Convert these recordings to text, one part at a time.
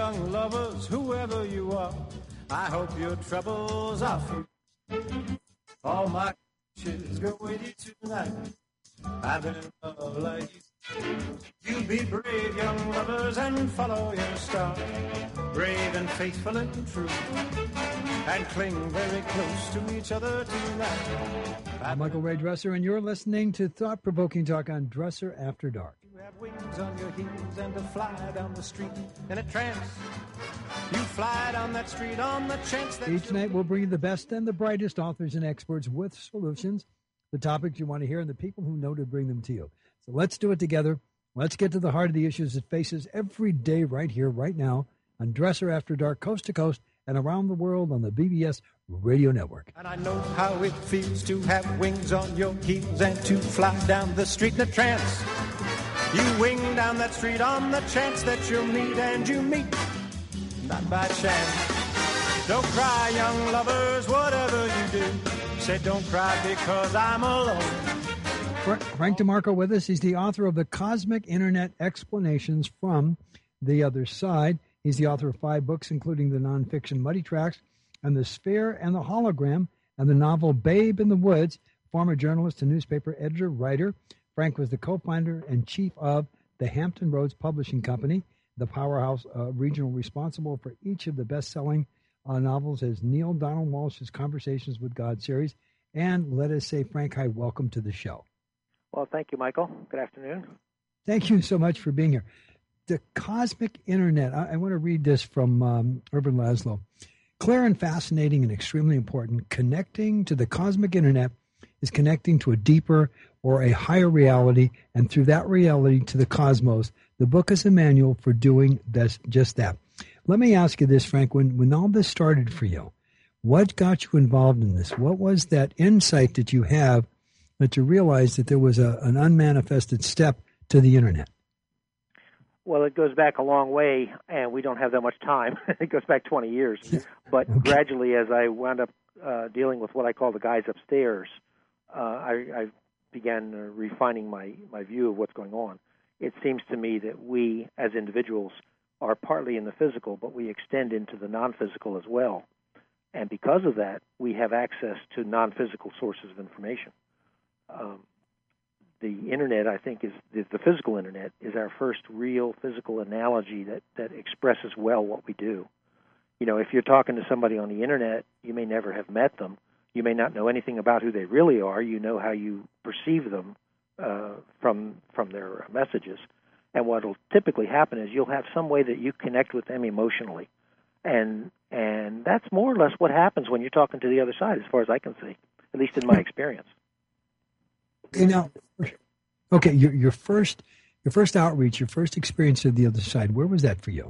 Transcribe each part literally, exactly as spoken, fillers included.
young lovers, whoever you are, I hope your troubles are few. All my wishes go with you tonight. I've been in love like you. You be brave, young lovers, and follow your star. Brave and faithful and true, and cling very close to each other tonight. I'm Michael Ray Dresser, and you're listening to Thought-Provoking Talk on Dresser After Dark. You have wings on your heels and to fly down the street in a trance. You fly down that street on the chance that... Each night we'll bring you the best and the brightest authors and experts with solutions, the topics you want to hear, and the people who know to bring them to you. So let's do it together. Let's get to the heart of the issues that faces every day right here, right now, on Dresser After Dark, coast to coast, and around the world on the B B S Radio Network. And I know how it feels to have wings on your heels and to fly down the street in a trance. You wing down that street on the chance that you'll meet, and you meet, not by chance. Don't cry, young lovers, whatever you do. Say don't cry because I'm alone. Frank DeMarco with us. He's the author of The Cosmic Internet Explanations from the Other Side. He's the author of five books, including the nonfiction Muddy Tracks and The Sphere and the Hologram and the novel Babe in the Woods. Former journalist and newspaper editor, writer. Frank was the co-founder and chief of the Hampton Roads Publishing Company, the powerhouse uh, regional responsible for each of the best-selling uh, novels as Neil Donald Walsh's Conversations with God series. And let us say, Frank, hi, welcome to the show. Well, thank you, Michael. Good afternoon. Thank you so much for being here. The Cosmic Internet. I, I want to read this from um, Urban Laszlo. Clear and fascinating and extremely important. Connecting to the Cosmic Internet is connecting to a deeper or a higher reality, and through that reality to the cosmos. The book is a manual for doing this, just that. Let me ask you this, Frank. When, when all this started for you, what got you involved in this? What was that insight that you have that you realized that there was a, an unmanifested step to the Internet? Well, it goes back a long way, and we don't have that much time. It goes back twenty years. But okay. Gradually, as I wound up uh, dealing with what I call the guys upstairs, uh, I, I began uh, refining my, my view of what's going on. It seems to me that we, as individuals, are partly in the physical, but we extend into the non-physical as well. And because of that, we have access to non-physical sources of information. Um, the Internet, I think, is the, the physical Internet is our first real physical analogy that, that expresses well what we do. You know, if you're talking to somebody on the Internet, you may never have met them. You may not know anything about who they really are. You know how you perceive them uh, from from their messages. And what will typically happen is you'll have some way that you connect with them emotionally. And and that's more or less what happens when you're talking to the other side, as far as I can see, at least in my experience. You know, okay, your your first your first outreach, your first experience of the other side, where was that for you?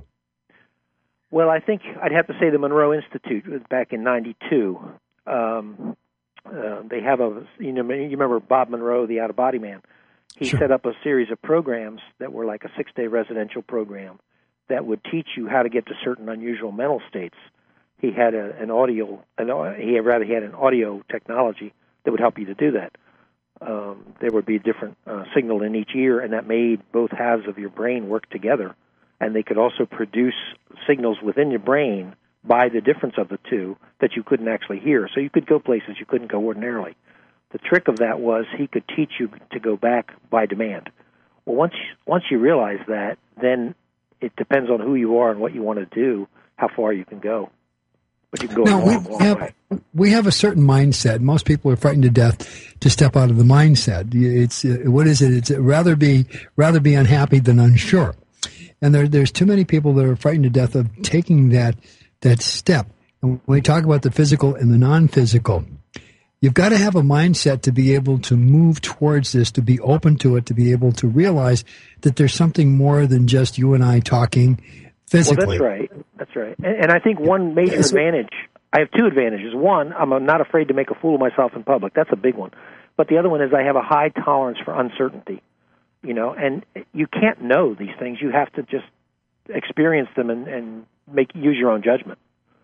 Well, I think I'd have to say the Monroe Institute was back in ninety-two. Um, uh, they have a, you know, you remember Bob Monroe, the out-of-body man. He sure. set up a series of programs that were like a six-day residential program that would teach you how to get to certain unusual mental states. He had a, an audio, an, he rather he had an audio technology that would help you to do that. Um, there would be a different uh, signal in each ear, and that made both halves of your brain work together. And they could also produce signals within your brain by the difference of the two that you couldn't actually hear. So you could go places you couldn't go ordinarily. The trick of that was he could teach you to go back by demand. Well, once once you realize that, then it depends on who you are and what you want to do, how far you can go. But you can go now, a long, we long have, way. We have a certain mindset. Most people are frightened to death to step out of the mindset. It's uh, what is it? It's uh, rather be rather be unhappy than unsure. And there, there's too many people that are frightened to death of taking that that step. And when we talk about the physical and the non-physical, you've got to have a mindset to be able to move towards this, to be open to it, to be able to realize that there's something more than just you and I talking physically. Well, that's right. That's right. And, and I think one major so, advantage, I have two advantages. One, I'm not afraid to make a fool of myself in public. That's a big one. But the other one is I have a high tolerance for uncertainty. You know, and you can't know these things. You have to just experience them and, and make use your own judgment.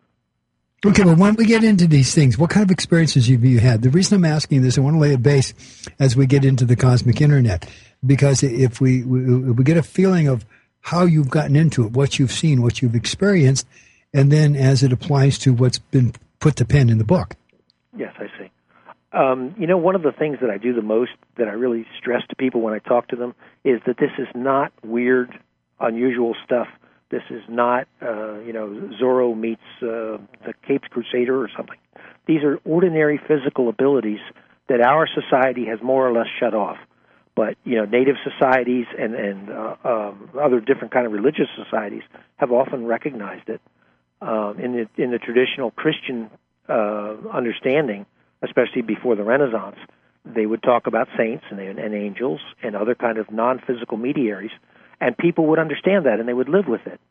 Okay, well, when we get into these things, what kind of experiences have you had? The reason I'm asking this, I want to lay a base as we get into the cosmic internet, because if we, we, we get a feeling of how you've gotten into it, what you've seen, what you've experienced, and then as it applies to what's been put to pen in the book. Yes, I see. Um, you know, one of the things that I do the most, that I really stress to people when I talk to them, is that this is not weird, unusual stuff. This is not, uh, you know, Zorro meets uh, the Capes Crusader or something. These are ordinary physical abilities that our society has more or less shut off. But, you know, native societies and, and uh, um, other different kind of religious societies have often recognized it. Um, in the in the traditional Christian uh, understanding, especially before the Renaissance, they would talk about saints and, and angels and other kind of non-physical mediaries, and people would understand that and they would live with it.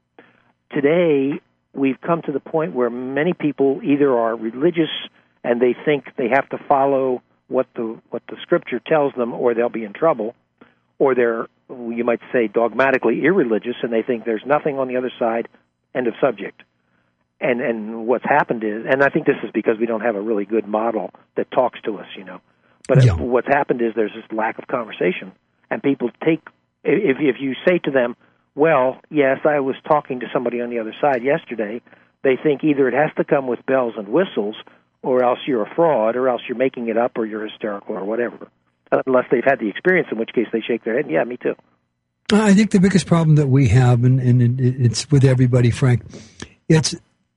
Today, we've come to the point where many people either are religious and they think they have to follow what the what the Scripture tells them, or they'll be in trouble, or they're, you might say, dogmatically irreligious, and they think there's nothing on the other side, end of subject. And and what's happened is, and I think this is because we don't have a really good model that talks to us, you know. But yeah. what's happened is there's this lack of conversation, and people take, if if you say to them, well, yes, I was talking to somebody on the other side yesterday, they think either it has to come with bells and whistles, or else you're a fraud, or else you're making it up, or you're hysterical, or whatever. Unless they've had the experience, in which case they shake their head, yeah, me too. I think the biggest problem that we have, and, and it's with everybody, Frank, it's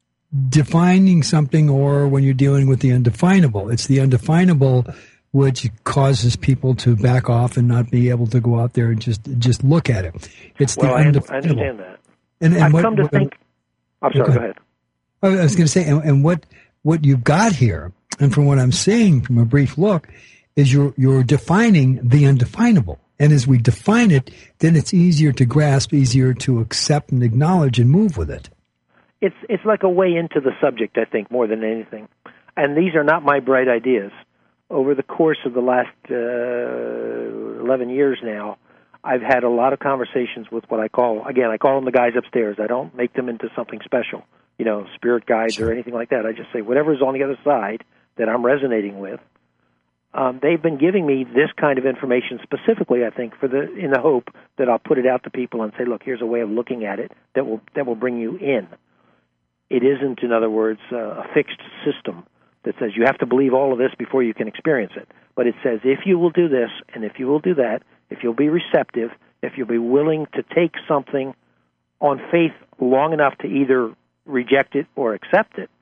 defining something, or when you're dealing with the undefinable. It's the undefinable which causes people to back off and not be able to go out there and just just look at it. It's well, the I, undefinable. I understand that. And, and I've what, come to what, think... I'm sorry, go ahead. I was going to say, and, and what what you've got here, and from what I'm saying from a brief look, is you're you're defining the undefinable. And as we define it, then it's easier to grasp, easier to accept and acknowledge and move with it. It's it's like a way into the subject, I think, more than anything. And these are not my bright ideas. Over the course of the last uh, eleven years now, I've had a lot of conversations with what I call, again, I call them the guys upstairs. I don't make them into something special, you know, spirit guides sure. or anything like that. I just say whatever's on the other side that I'm resonating with. Um, they've been giving me this kind of information specifically, I think, for the in the hope that I'll put it out to people and say, look, here's a way of looking at it that will that will bring you in. It isn't, in other words, uh, a fixed system that says you have to believe all of this before you can experience it. But it says if you will do this and if you will do that, if you'll be receptive, if you'll be willing to take something on faith long enough to either reject it or accept it,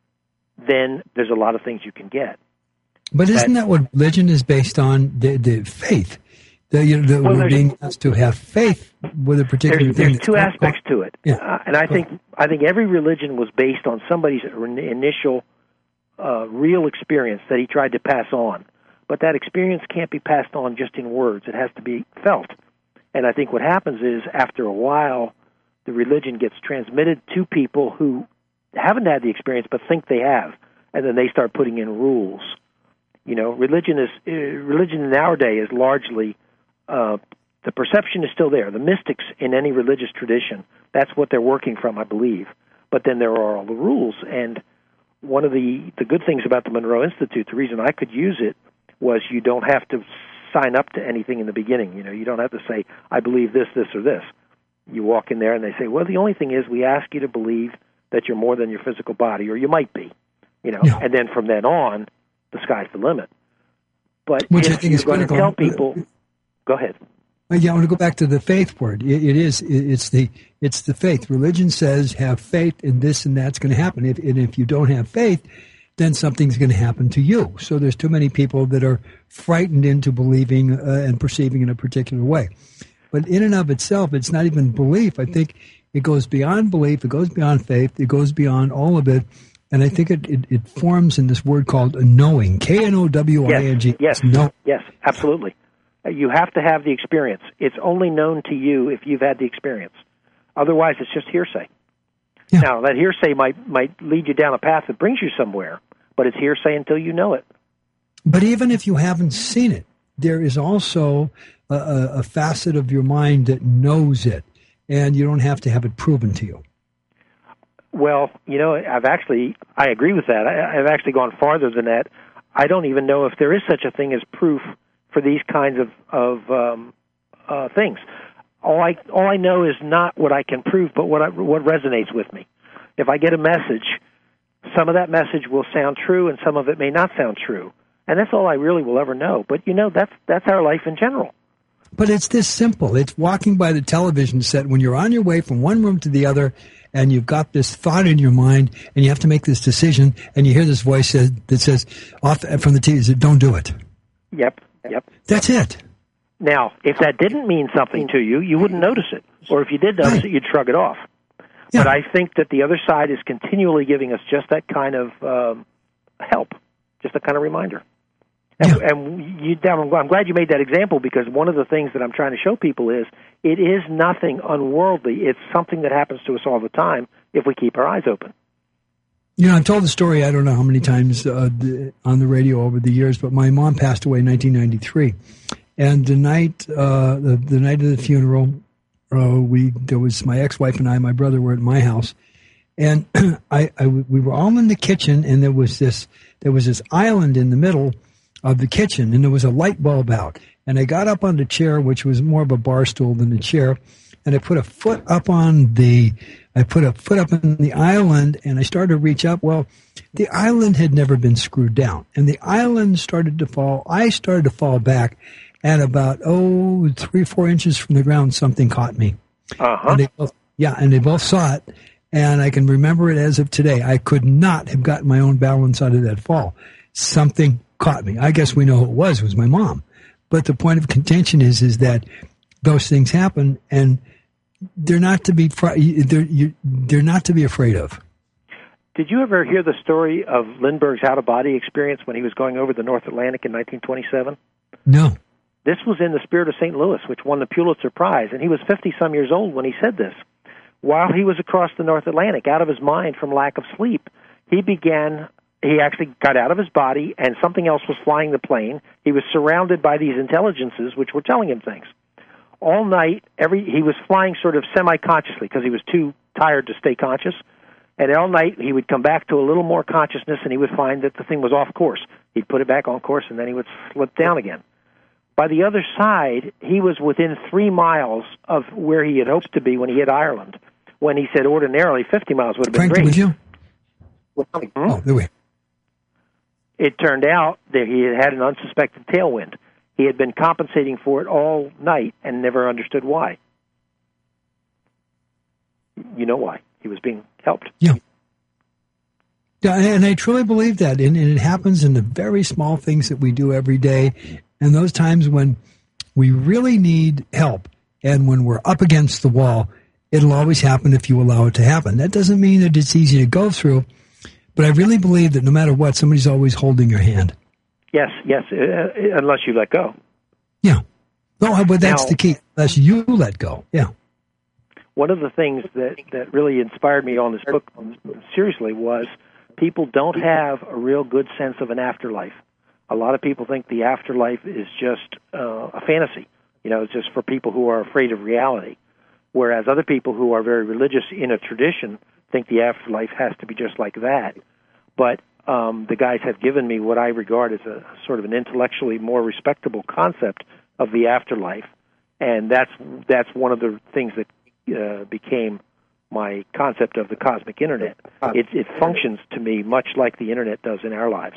then there's a lot of things you can get. But isn't that what religion is based on, the, the faith? The, you know, the, well, we're being asked to have faith with a particular there's, thing. There's two aspects to it. Yeah. Uh, and I think I think every religion was based on somebody's initial uh, real experience that he tried to pass on. But that experience can't be passed on just in words. It has to be felt. And I think what happens is, after a while, the religion gets transmitted to people who haven't had the experience but think they have. And then they start putting in rules. You know, religion is uh, religion in our day is largely uh, the perception is still there. The mystics in any religious tradition, that's what they're working from, I believe. But then there are all the rules. And one of the, the good things about the Monroe Institute, the reason I could use it, was you don't have to sign up to anything in the beginning. You know, you don't have to say, I believe this, this, or this. You walk in there and they say, well, the only thing is we ask you to believe that you're more than your physical body, or you might be. You know, yeah. And then from then on, the sky's the limit. But Which if I think you're is going to critical. tell people, go ahead. Yeah, I want to go back to the faith word. It, it is. It's the. It's the faith. Religion says have faith, and this and that's going to happen. If and if you don't have faith, then something's going to happen to you. So there's too many people that are frightened into believing uh, and perceiving in a particular way. But in and of itself, it's not even belief. I think it goes beyond belief. It goes beyond faith. It goes beyond all of it. And I think it, it, it forms in this word called knowing. K N O W I N G. Yes, yes, yes, absolutely. You have to have the experience. It's only known to you if you've had the experience. Otherwise, it's just hearsay. Yeah. Now, that hearsay might might lead you down a path that brings you somewhere, but it's hearsay until you know it. But even if you haven't seen it, there is also a, a, a facet of your mind that knows it, and you don't have to have it proven to you. Well, you know, I've actually, I agree with that. I, I've actually gone farther than that. I don't even know if there is such a thing as proof for these kinds of, of um, uh, things. all I all I know is not what I can prove, but what I, what resonates with me. If I get a message, some of that message will sound true, and some of it may not sound true, and that's all I really will ever know. But you know, that's that's our life in general. But it's this simple. It's walking by the television set when you're on your way from one room to the other, and you've got this thought in your mind, and you have to make this decision, and you hear this voice says, that says off from the T V, says, "Don't do it." Yep, yep. That's it. Now, if that didn't mean something to you, you wouldn't notice it. Or if you did notice right. it, you'd shrug it off. Yeah. But I think that the other side is continually giving us just that kind of um, help, just a kind of reminder. And, yeah. and you, I'm glad you made that example, because one of the things that I'm trying to show people is it is nothing unworldly. It's something that happens to us all the time if we keep our eyes open. You know, I've told the story I don't know how many times uh, the, on the radio over the years, but my mom passed away in nineteen ninety-three. And the night, uh, the, the night of the funeral, uh, we there was my ex-wife and I, my brother were at my house, and I, I we were all in the kitchen, and there was this there was this island in the middle of the kitchen, and there was a light bulb out. And I got up on the chair, which was more of a bar stool than a chair, and I put a foot up on the I put a foot up in the island, and I started to reach up. Well, the island had never been screwed down, and the island started to fall. I started to fall back. And about, oh, three, four inches from the ground, something caught me. Uh-huh. And they both, yeah, and they both saw it. And I can remember it as of today. I could not have gotten my own balance out of that fall. Something caught me. I guess we know who it was. It was my mom. But the point of contention is, is that those things happen, and they're not to be, they're, you, they're not to be afraid of. Did you ever hear the story of Lindbergh's out-of-body experience when he was going over the North Atlantic in nineteen twenty-seven? No. This was in the Spirit of Saint Louis, which won the Pulitzer Prize, and he was fifty-some years old when he said this. While he was across the North Atlantic, out of his mind from lack of sleep, he began, he actually got out of his body, and something else was flying the plane. He was surrounded by these intelligences, which were telling him things. All night, every he was flying sort of semi-consciously, because he was too tired to stay conscious, and all night he would come back to a little more consciousness, and he would find that the thing was off course. He'd put it back on course, and then he would slip down again. By the other side, he was within three miles of where he had hoped to be when he hit Ireland, when he said ordinarily fifty miles would have been Frank, great. Would you? Hmm? Oh, there we It turned out that he had had an unsuspected tailwind. He had been compensating for it all night and never understood why. You know why. He was being helped. Yeah. Yeah, and I truly believe that, and, and it happens in the very small things that we do every day. And those times when we really need help and when we're up against the wall, it'll always happen if you allow it to happen. That doesn't mean that it's easy to go through, but I really believe that no matter what, somebody's always holding your hand. Yes, yes, uh, unless you let go. Yeah. No, but that's now, the key, unless you let go. Yeah. One of the things that, that really inspired me on this book, seriously, was people don't have a real good sense of an afterlife. A lot of people think the afterlife is just uh, a fantasy. You know, it's just for people who are afraid of reality. Whereas other people who are very religious in a tradition think the afterlife has to be just like that. But um, the guys have given me what I regard as a sort of an intellectually more respectable concept of the afterlife. And that's that's one of the things that uh, became my concept of the cosmic internet. It, it functions to me much like the internet does in our lives.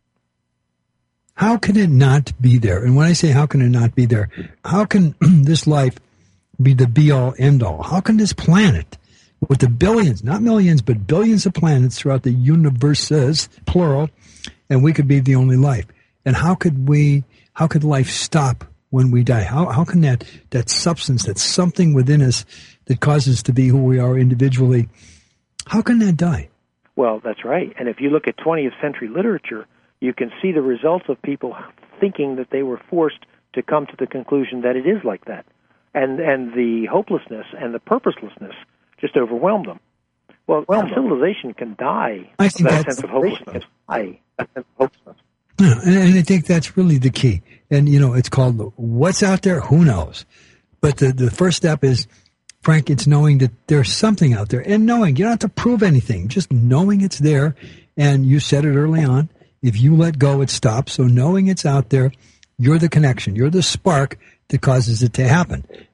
How can it not be there? And when I say how can it not be there, how can this life be the be-all, end-all? How can this planet, with the billions, not millions, but billions of planets throughout the universes, plural, and we could be the only life? And how could we, how could life stop when we die? How how can that, that substance, that something within us that causes us to be who we are individually, how can that die? Well, that's right. And if you look at twentieth century literature, you can see the results of people thinking that they were forced to come to the conclusion that it is like that. And and the hopelessness and the purposelessness just overwhelmed them. Well, well civilization can die I of think that that's, sense of hopelessness. I, that sense of hopelessness. Yeah, and, and I think that's really the key. And, you know, it's called what's out there, who knows? But the, the first step is, Frank, it's knowing that there's something out there. And knowing, you don't have to prove anything, just knowing it's there. And you said it early on, if you let go, it stops. So knowing it's out there, you're the connection. You're the spark that causes it to happen.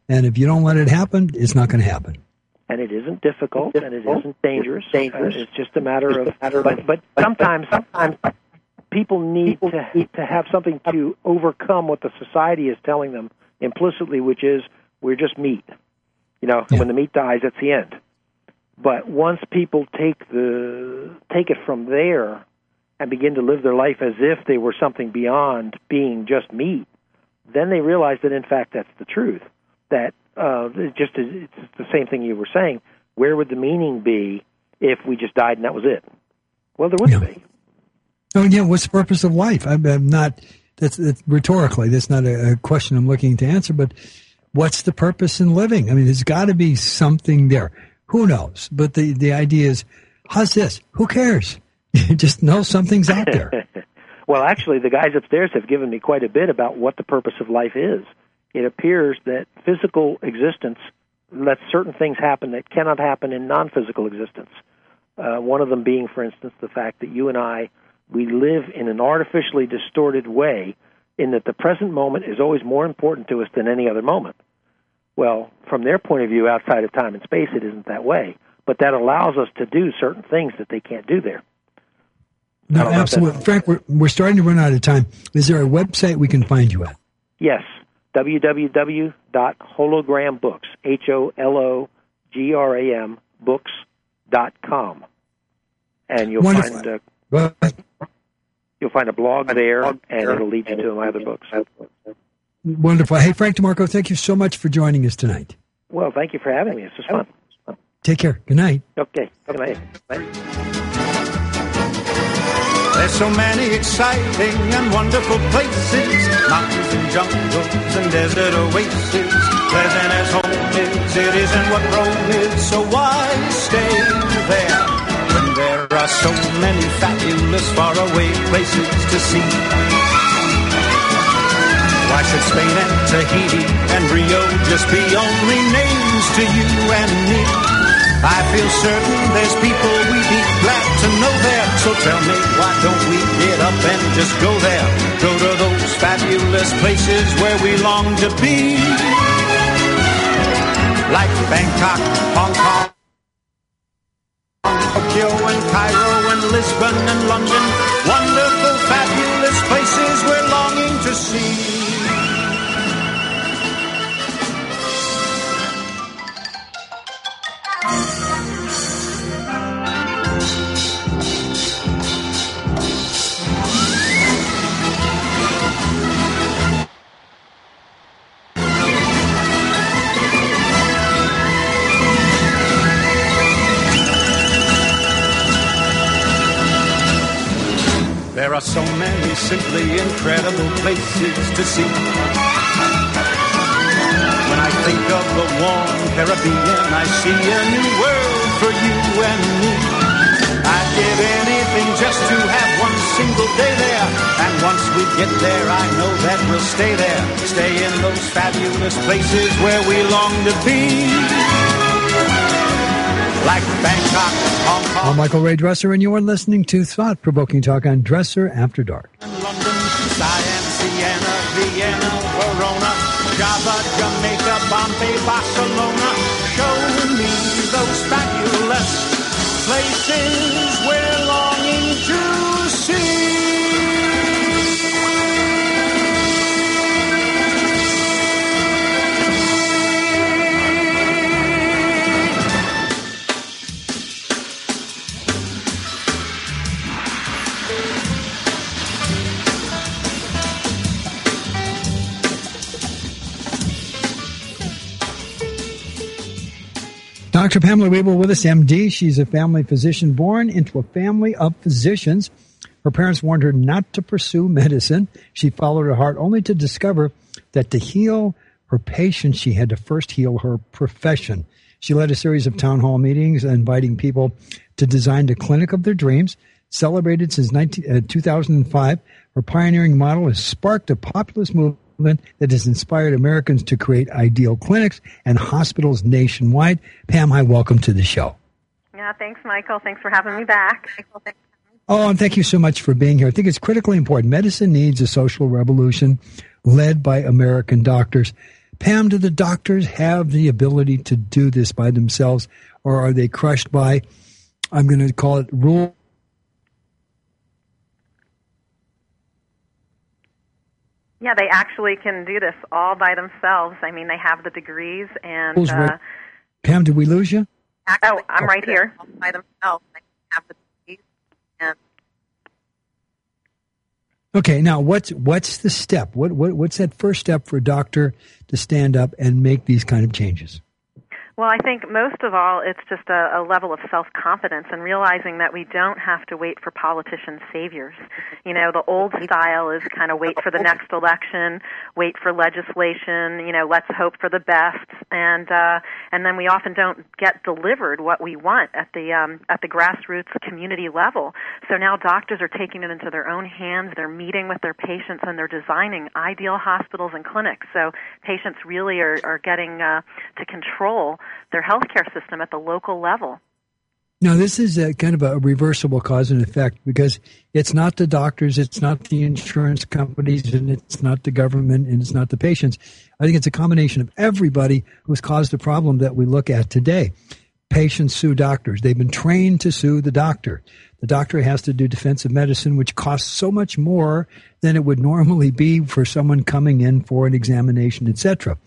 And if you don't let it happen, it's not going to happen. And it isn't difficult, and it isn't dangerous. dangerous. Uh, it's just a matter of. But, but sometimes, sometimes people need to to have something to overcome what the society is telling them implicitly, which is we're just meat. You know, yeah. When the meat dies, that's the end. But once people take the take it from there and begin to live their life as if they were something beyond being just meat, then they realize that in fact that's the truth. That uh, it's just it's the same thing you were saying. Where would the meaning be if we just died and that was it? Well, there wouldn't yeah. be. Oh yeah, what's the purpose of life? I'm, I'm not. That's, that's rhetorically. That's not a, a question I'm looking to answer. But what's the purpose in living? I mean, there's got to be something there. Who knows? But the, the idea is, how's this? Who cares? You just know something's out there. Well, actually, the guys upstairs have given me quite a bit about what the purpose of life is. It appears that physical existence lets certain things happen that cannot happen in non-physical existence. Uh, one of them being, for instance, the fact that you and I, we live in an artificially distorted way in that the present moment is always more important to us than any other moment. Well, from their point of view, outside of time and space, it isn't that way. But that allows us to do certain things that they can't do there. No, absolutely. Frank, we're, we're starting to run out of time. Is there a website we can find you at? Yes, w w w dot hologram books, H O L O G R A M, books dot com. And you'll Wonderful. find a, you'll find a blog there, and it'll lead you to my other books. Wonderful. Hey, Frank DeMarco, thank you so much for joining us tonight. Well, thank you for having me. This was fun. Take care. Good night. Okay. Good night. Bye. There's so many exciting and wonderful places, mountains and jungles and desert oases. Pleasant as home is, it isn't what Rome is, so why stay there when there are so many fabulous faraway places to see? Why should Spain and Tahiti and Rio just be only names to you and me? I feel certain there's people we'd be glad to know there. So tell me, why don't we get up and just go there? Go to those fabulous places where we long to be. Like Bangkok, Hong Kong, Tokyo and Cairo and Lisbon and London. Wonderful, fabulous places we're longing to see. There are so many simply incredible places to see. When I think of the warm Caribbean, I see a new world for you and me. I'd give anything just to have one single day there. And once we get there, I know that we'll stay there. Stay in those fabulous places where we long to be. Like Bangkok, Hong Kong. I'm Michael Ray Dresser, and you are listening to Thought-Provoking Talk on Dresser After Dark. London, Siam, Siena, Vienna, Verona, Java, Jamaica, Bombay, Barcelona. Show me those fabulous places we're longing to see. Doctor Pamela Wiebel with us, M D. She's a family physician born into a family of physicians. Her parents warned her not to pursue medicine. She followed her heart only to discover that to heal her patients, she had to first heal her profession. She led a series of town hall meetings inviting people to design the clinic of their dreams. Celebrated since two thousand five, her pioneering model has sparked a populist movement that has inspired Americans to create ideal clinics and hospitals nationwide. Pam, hi, welcome to the show. Yeah, thanks, Michael. Thanks for having me back. Oh, and thank you so much for being here. I think it's critically important. Medicine needs a social revolution led by American doctors. Pam, do the doctors have the ability to do this by themselves, or are they crushed by, I'm going to call it rule? Yeah, they actually can do this all by themselves. I mean, they have the degrees and... Uh, Pam, did we lose you? Oh, I'm right here. All by themselves. They have the degrees and... Okay, now what's what's the step? What, what what's that first step for a doctor to stand up and make these kind of changes? Well, I think most of all, it's just a, a level of self-confidence and realizing that we don't have to wait for politician saviors. You know, the old style is kind of wait for the next election, wait for legislation, you know, let's hope for the best, and uh, and then we often don't get delivered what we want at the um, at the grassroots community level. So now doctors are taking it into their own hands. They're meeting with their patients and they're designing ideal hospitals and clinics. So patients really are, are getting uh, to control their healthcare system at the local level. Now, this is a kind of a reversible cause and effect because it's not the doctors, it's not the insurance companies, and it's not the government, and it's not the patients. I think it's a combination of everybody who's caused the problem that we look at today. Patients sue doctors. They've been trained to sue the doctor. The doctor has to do defensive medicine, which costs so much more than it would normally be for someone coming in for an examination, et cetera.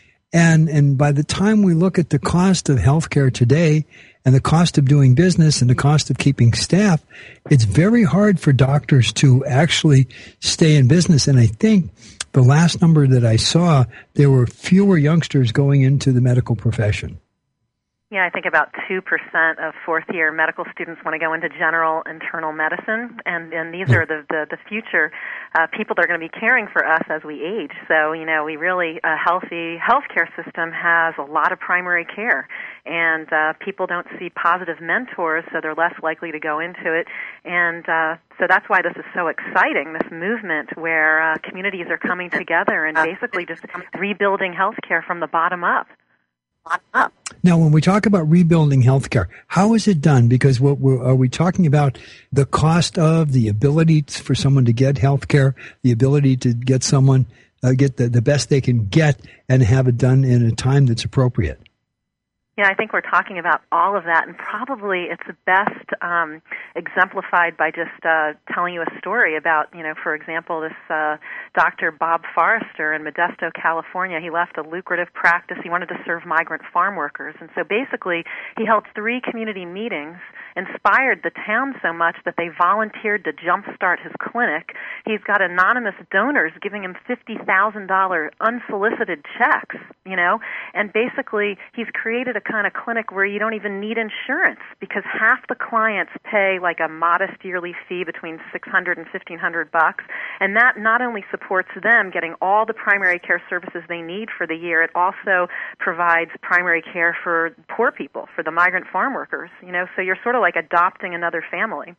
And and by the time we look at the cost of healthcare today and the cost of doing business and the cost of keeping staff, it's very hard for doctors to actually stay in business. And I think the last number that I saw, there were fewer youngsters going into the medical profession. Yeah, I think about two percent of fourth-year medical students want to go into general internal medicine, and, and these are the, the, the future uh, people that are going to be caring for us as we age. So, you know, we really, a healthy healthcare system has a lot of primary care, and uh, people don't see positive mentors, so they're less likely to go into it. And uh, so that's why this is so exciting, this movement where uh, communities are coming together and basically just rebuilding healthcare from the bottom up. Up. Now, when we talk about rebuilding healthcare, how is it done? Because what we're, are we talking about the cost of, the ability for someone to get healthcare, the ability to get someone, uh, get the, the best they can get and have it done in a time that's appropriate? Yeah, I think we're talking about all of that, and probably it's best um, exemplified by just uh, telling you a story about, you know, for example, this uh, Doctor Bob Forrester in Modesto, California. He left a lucrative practice. He wanted to serve migrant farm workers, and so basically he held three community meetings, inspired the town so much that they volunteered to jumpstart his clinic. He's got anonymous donors giving him fifty thousand dollars unsolicited checks, you know, and basically he's created a kind of clinic where you don't even need insurance because half the clients pay like a modest yearly fee between six hundred and fifteen hundred bucks, and that not only supports them getting all the primary care services they need for the year, it also provides primary care for poor people, for the migrant farm workers, you know, so you're sort of like adopting another family.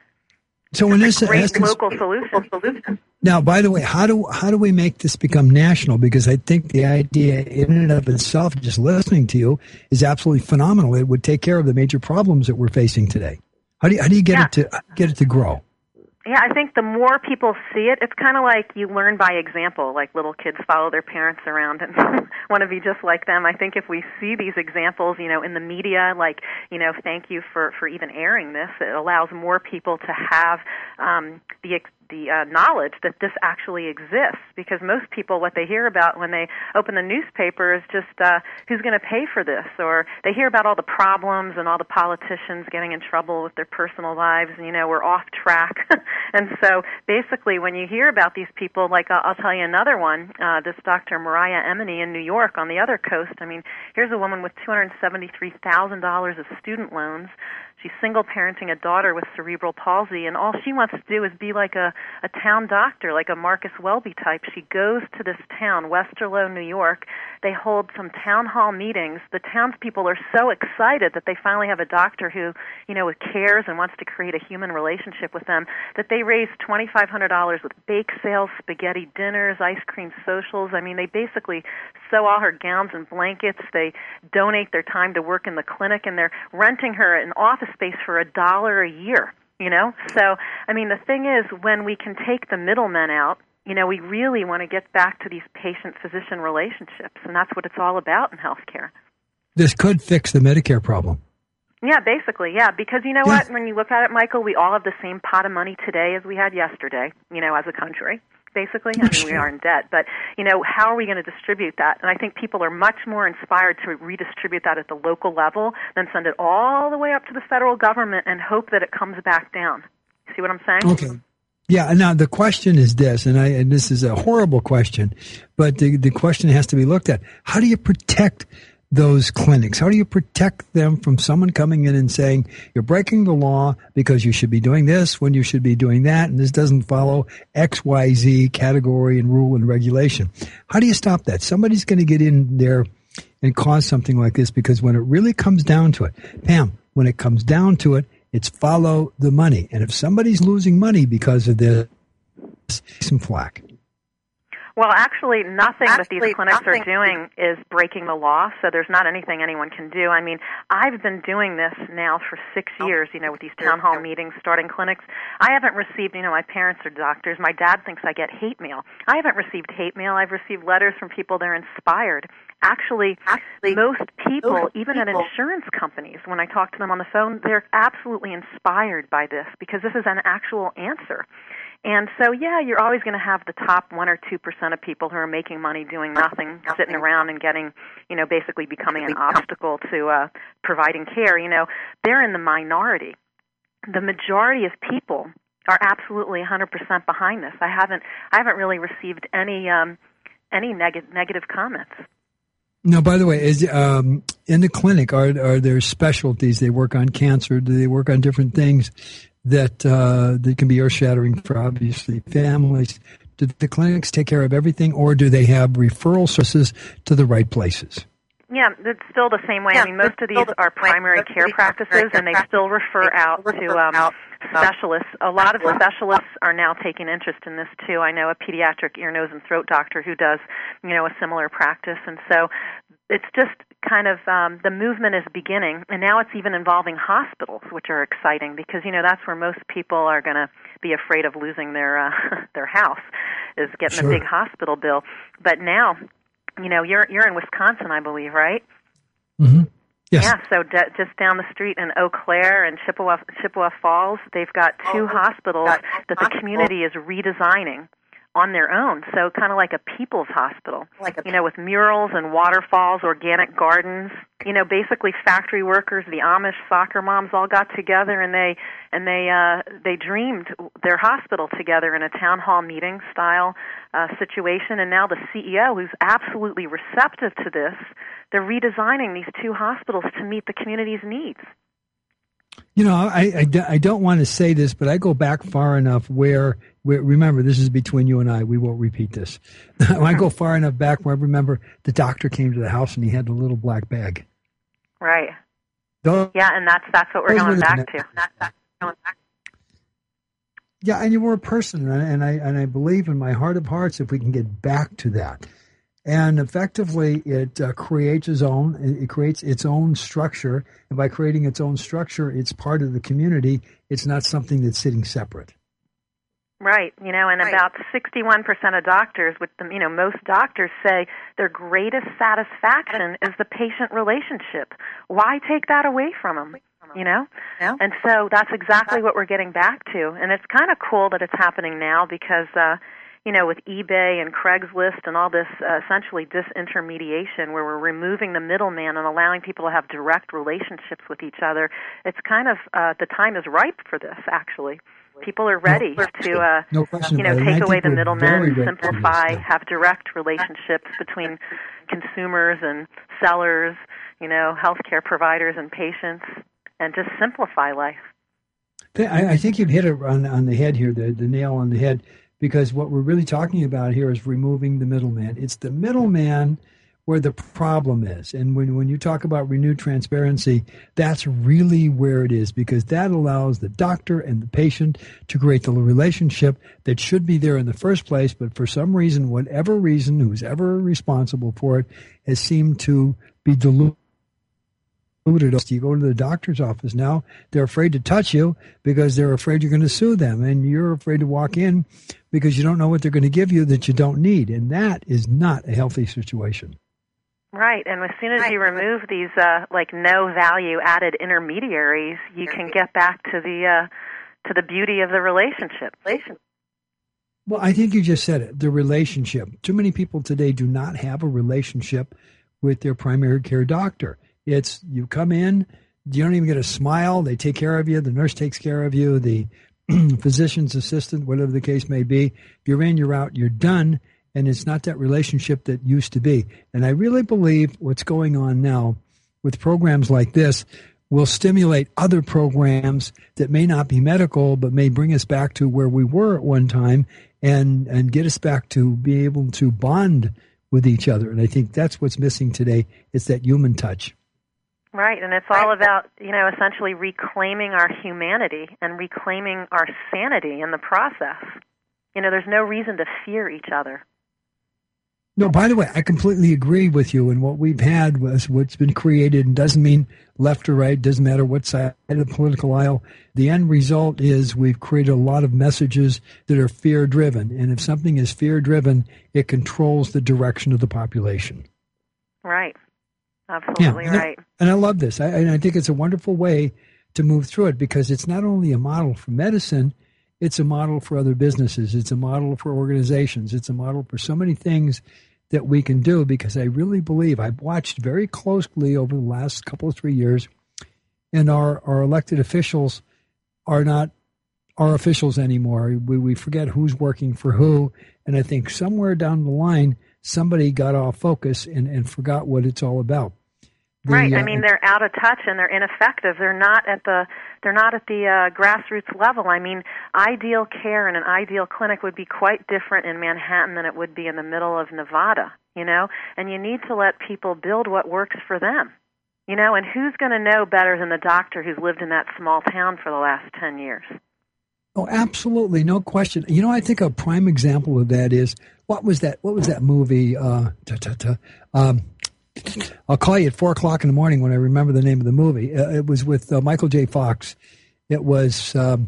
So in this great essence, local solution. Now, by the way, how do how do we make this become national? Because I think the idea in and of itself, just listening to you, is absolutely phenomenal. It would take care of the major problems that we're facing today. How do you, how do you get yeah. it to get it to grow? Yeah, I think the more people see it, it's kind of like you learn by example, like little kids follow their parents around and want to be just like them. I think if we see these examples, you know, in the media, like, you know, thank you for, for even airing this, it allows more people to have um, the the uh, knowledge that this actually exists, because most people, what they hear about when they open the newspaper is just uh, who's going to pay for this, or they hear about all the problems and all the politicians getting in trouble with their personal lives, and, you know, we're off track. And so basically when you hear about these people, like uh, I'll tell you another one, uh, this Doctor Mariah Emeny in New York on the other coast. I mean, here's a woman with two hundred seventy-three thousand dollars of student loans. She's single parenting a daughter with cerebral palsy, and all she wants to do is be like a, a town doctor, like a Marcus Welby type. She goes to this town, Westerlo, New York. They hold some town hall meetings. The townspeople are so excited that they finally have a doctor who, you know, cares and wants to create a human relationship with them, that they raise twenty-five hundred dollars with bake sales, spaghetti dinners, ice cream socials. I mean, they basically sew all her gowns and blankets. They donate their time to work in the clinic, and they're renting her an office space for a dollar a year, you know? So, I mean, the thing is, when we can take the middlemen out you know, we really want to get back to these patient-physician relationships, and that's what it's all about in healthcare. This could fix the Medicare problem. Yeah, basically, yeah, because you know yeah. what? When you look at it, Michael, we all have the same pot of money today as we had yesterday, you know, as a country, basically. I mean, we are in debt. But, you know, how are we going to distribute that? And I think people are much more inspired to redistribute that at the local level than send it all the way up to the federal government and hope that it comes back down. See what I'm saying? Okay. Yeah, now the question is this, and, I, and this is a horrible question, but the, the question has to be looked at. How do you protect those clinics? How do you protect them from someone coming in and saying, you're breaking the law because you should be doing this when you should be doing that, and this doesn't follow X Y Z category and rule and regulation? How do you stop that? Somebody's going to get in there and cause something like this, because when it really comes down to it, Pam, when it comes down to it, it's follow the money. And if somebody's losing money because of this, some flack. Well, actually, nothing actually, that these clinics nothing. are doing is breaking the law, so there's not anything anyone can do. I mean, I've been doing this now for six years, you know, with these town hall meetings, starting clinics. I haven't received, you know, my parents are doctors. My dad thinks I get hate mail. I haven't received hate mail. I've received letters from people that are inspired. Actually, actually most people, most even people. at insurance companies, when I talk to them on the phone, they're absolutely inspired by this because this is an actual answer. And so, yeah, you're always going to have the top one or two percent of people who are making money doing nothing, nothing. sitting around and getting, you know, basically becoming an obstacle to uh, providing care. You know, they're in the minority. The majority of people are absolutely one hundred percent behind this. I haven't, I haven't really received any, um, any neg- negative comments. No, by the way, is um, in the clinic, are are there specialties? They work on cancer. Do they work on different things that uh, that can be earth-shattering for, obviously, families? Do the clinics take care of everything, or do they have referral sources to the right places? Yeah, it's still the same way. Yeah, I mean, most of these are primary care practices, and they still refer out to um, specialists. A lot of specialists are now taking interest in this, too. I know a pediatric ear, nose, and throat doctor who does, you know, a similar practice. And so it's just kind of um, the movement is beginning, and now it's even involving hospitals, which are exciting because, you know, that's where most people are going to be afraid of losing their uh, their house, is getting Sure. a big hospital bill. But now, you know, you're you're in Wisconsin, I believe, right? Mm-hmm. Yes. Yeah, so d- just down the street in Eau Claire and Chippewa, Chippewa Falls, they've got two hospitals that the community is redesigning on their own, so kind of like a people's hospital, Like a you know, with murals and waterfalls, organic gardens. You know, basically factory workers, the Amish soccer moms all got together and they and they uh, they dreamed their hospital together in a town hall meeting style uh, situation. And now the C E O, who's absolutely receptive to this, they're redesigning these two hospitals to meet the community's needs. You know, I, I, I don't want to say this, but I go back far enough where, where, remember, this is between you and I. We won't repeat this. I go far enough back where I remember the doctor came to the house and he had the little black bag. Right. Those, yeah, and that's that's what we're going back to. That's, that's going back. Yeah, and you were a person, and I and I believe in my heart of hearts if we can get back to that. And effectively, it uh, creates its own. It creates its own structure, and by creating its own structure, it's part of the community. It's not something that's sitting separate. Right, you know, and Right. about sixty-one percent of doctors, with the, you know, most doctors say their greatest satisfaction is the patient relationship. Why take that away from them? You know, Yeah. and so that's exactly what we're getting back to, and it's kind of cool that it's happening now because. Uh, You know, with eBay and Craigslist and all this uh, essentially disintermediation where we're removing the middleman and allowing people to have direct relationships with each other, it's kind of, uh, the time is ripe for this, actually. People are ready no, to, uh, no question you know, about it. take I away think the we're middleman, very ready for simplify, this. have direct relationships between consumers and sellers, you know, healthcare providers and patients, and just simplify life. I, I think you've hit it on, on the head here, the, the nail on the head. Because what we're really talking about here is removing the middleman. It's the middleman where the problem is. And when, when you talk about renewed transparency, that's really where it is, because that allows the doctor and the patient to create the relationship that should be there in the first place. But for some reason, whatever reason, who's ever responsible for it, has seemed to be diluted You go to the doctor's office now, they're afraid to touch you because they're afraid you're going to sue them. And you're afraid to walk in because you don't know what they're going to give you that you don't need. And that is not a healthy situation. Right, and as soon as you remove these uh, like no value added intermediaries, you can get back to the uh, to the beauty of the relationship. Well, I think you just said it, the relationship. Too many people today do not have a relationship with their primary care doctor. It's you come in, you don't even get a smile. They take care of you. The nurse takes care of you. The physician's assistant, whatever the case may be, you're in, you're out, you're done. And it's not that relationship that used to be. And I really believe what's going on now with programs like this will stimulate other programs that may not be medical, but may bring us back to where we were at one time and, and get us back to be able to bond with each other. And I think that's what's missing today. It's that human touch. Right, and it's all about, you know, essentially reclaiming our humanity and reclaiming our sanity in the process. You know, there's no reason to fear each other. No, by the way, I completely agree with you. And what we've had was what's been created, and doesn't mean left or right, doesn't matter what side of the political aisle. The end result is we've created a lot of messages that are fear-driven. And if something is fear-driven, it controls the direction of the population. Right. Absolutely yeah, and right. I, and I love this. I, and I think it's a wonderful way to move through it because it's not only a model for medicine, it's a model for other businesses. It's a model for organizations. It's a model for so many things that we can do because I really believe I've watched very closely over the last couple of three years and our, our elected officials are not our officials anymore. We, we forget who's working for who. And I think somewhere down the line, somebody got off focus and, and forgot what it's all about. The, right. I mean, they're out of touch and they're ineffective. They're not at the they're not at the uh, grassroots level. I mean, ideal care in an ideal clinic would be quite different in Manhattan than it would be in the middle of Nevada. You know, and you need to let people build what works for them. You know, and who's going to know better than the doctor who's lived in that small town for the last ten years? Oh, absolutely, no question. You know, I think a prime example of that is what was that? What was that movie? Uh, ta, ta, ta, um, I'll call you at four o'clock in the morning when I remember the name of the movie. Uh, it was with uh, Michael J. Fox. It was, um,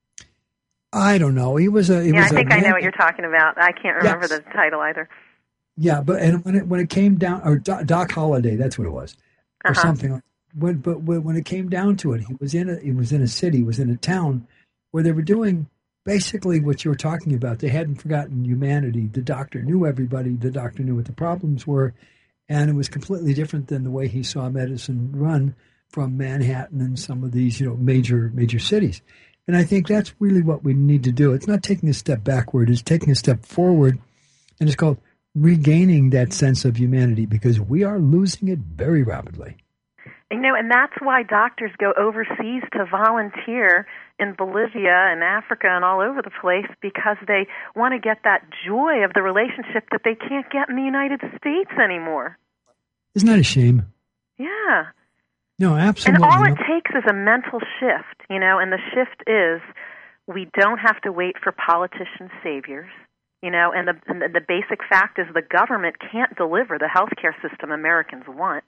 I don't know. He was a. He yeah, was I think a I know what you're talking about. I can't remember yes. the title either. Yeah, but and when it when it came down, or Doc, Doc Holliday, that's what it was, or uh-huh. something. Like, when, but when it came down to it, he was in a he was in a city, he was in a town where they were doing basically what you were talking about. They hadn't forgotten humanity. The doctor knew everybody. The doctor knew what the problems were. And it was completely different than the way he saw medicine run from Manhattan and some of these, you know, major major cities. And I think that's really what we need to do. It's not taking a step backward. It's taking a step forward. And it's called regaining that sense of humanity because we are losing it very rapidly. You know, and that's why doctors go overseas to volunteer in Bolivia and Africa and all over the place because they want to get that joy of the relationship that they can't get in the United States anymore. Isn't that a shame? Yeah. No, absolutely. And all no. it takes is a mental shift, you know, and the shift is we don't have to wait for politician saviors, you know, and the, and the basic fact is the government can't deliver the healthcare system Americans want.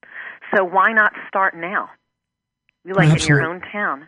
So why not start now? Like Absolutely. In your own town.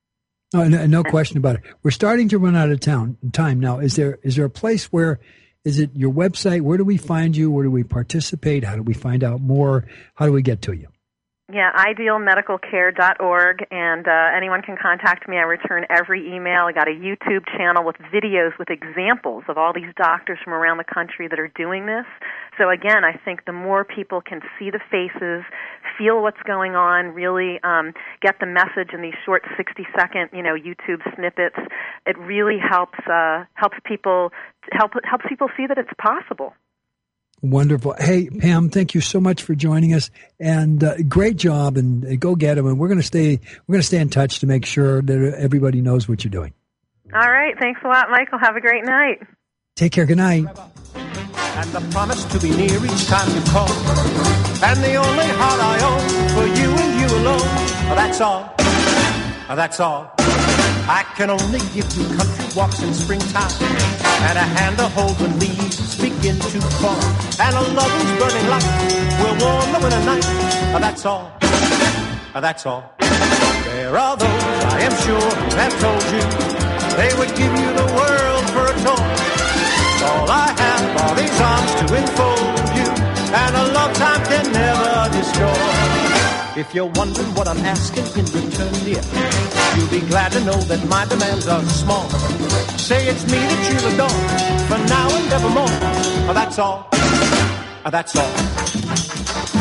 No, no, no question about it. We're starting to run out of town, time now. Is there is there a place where, is it your website? Where do we find you? Where do we participate? How do we find out more? How do we get to you? Yeah, ideal medical care dot org, and uh, anyone can contact me. I return every email. I got a YouTube channel with videos with examples of all these doctors from around the country that are doing this. So again, I think the more people can see the faces, feel what's going on, really um, get the message in these short sixty-second, you know, YouTube snippets, it really helps uh, helps people help helps people see that it's possible. Wonderful. Hey, Pam, thank you so much for joining us, and uh, great job. And uh, go get them. And we're going to stay. We're going to stay in touch to make sure that everybody knows what you're doing. All right. Thanks a lot, Michael. Have a great night. Take care. Good night. And the promise to be near each time you call, and the only heart I own for you and you alone. That's all. That's all. I can only give you country walks in springtime, and a hand to hold when leaves begin to fall, and a love whose burning light will warm the winter night. That's all. That's all. There are those, I am sure, who have told you they would give you the world for a toy. All I have are these arms to enfold you, and a love time can never destroy. If you're wondering what I'm asking in return, dear, you'll be glad to know that my demands are small. Say it's me that you'll adore, for now and evermore. That's all. That's all.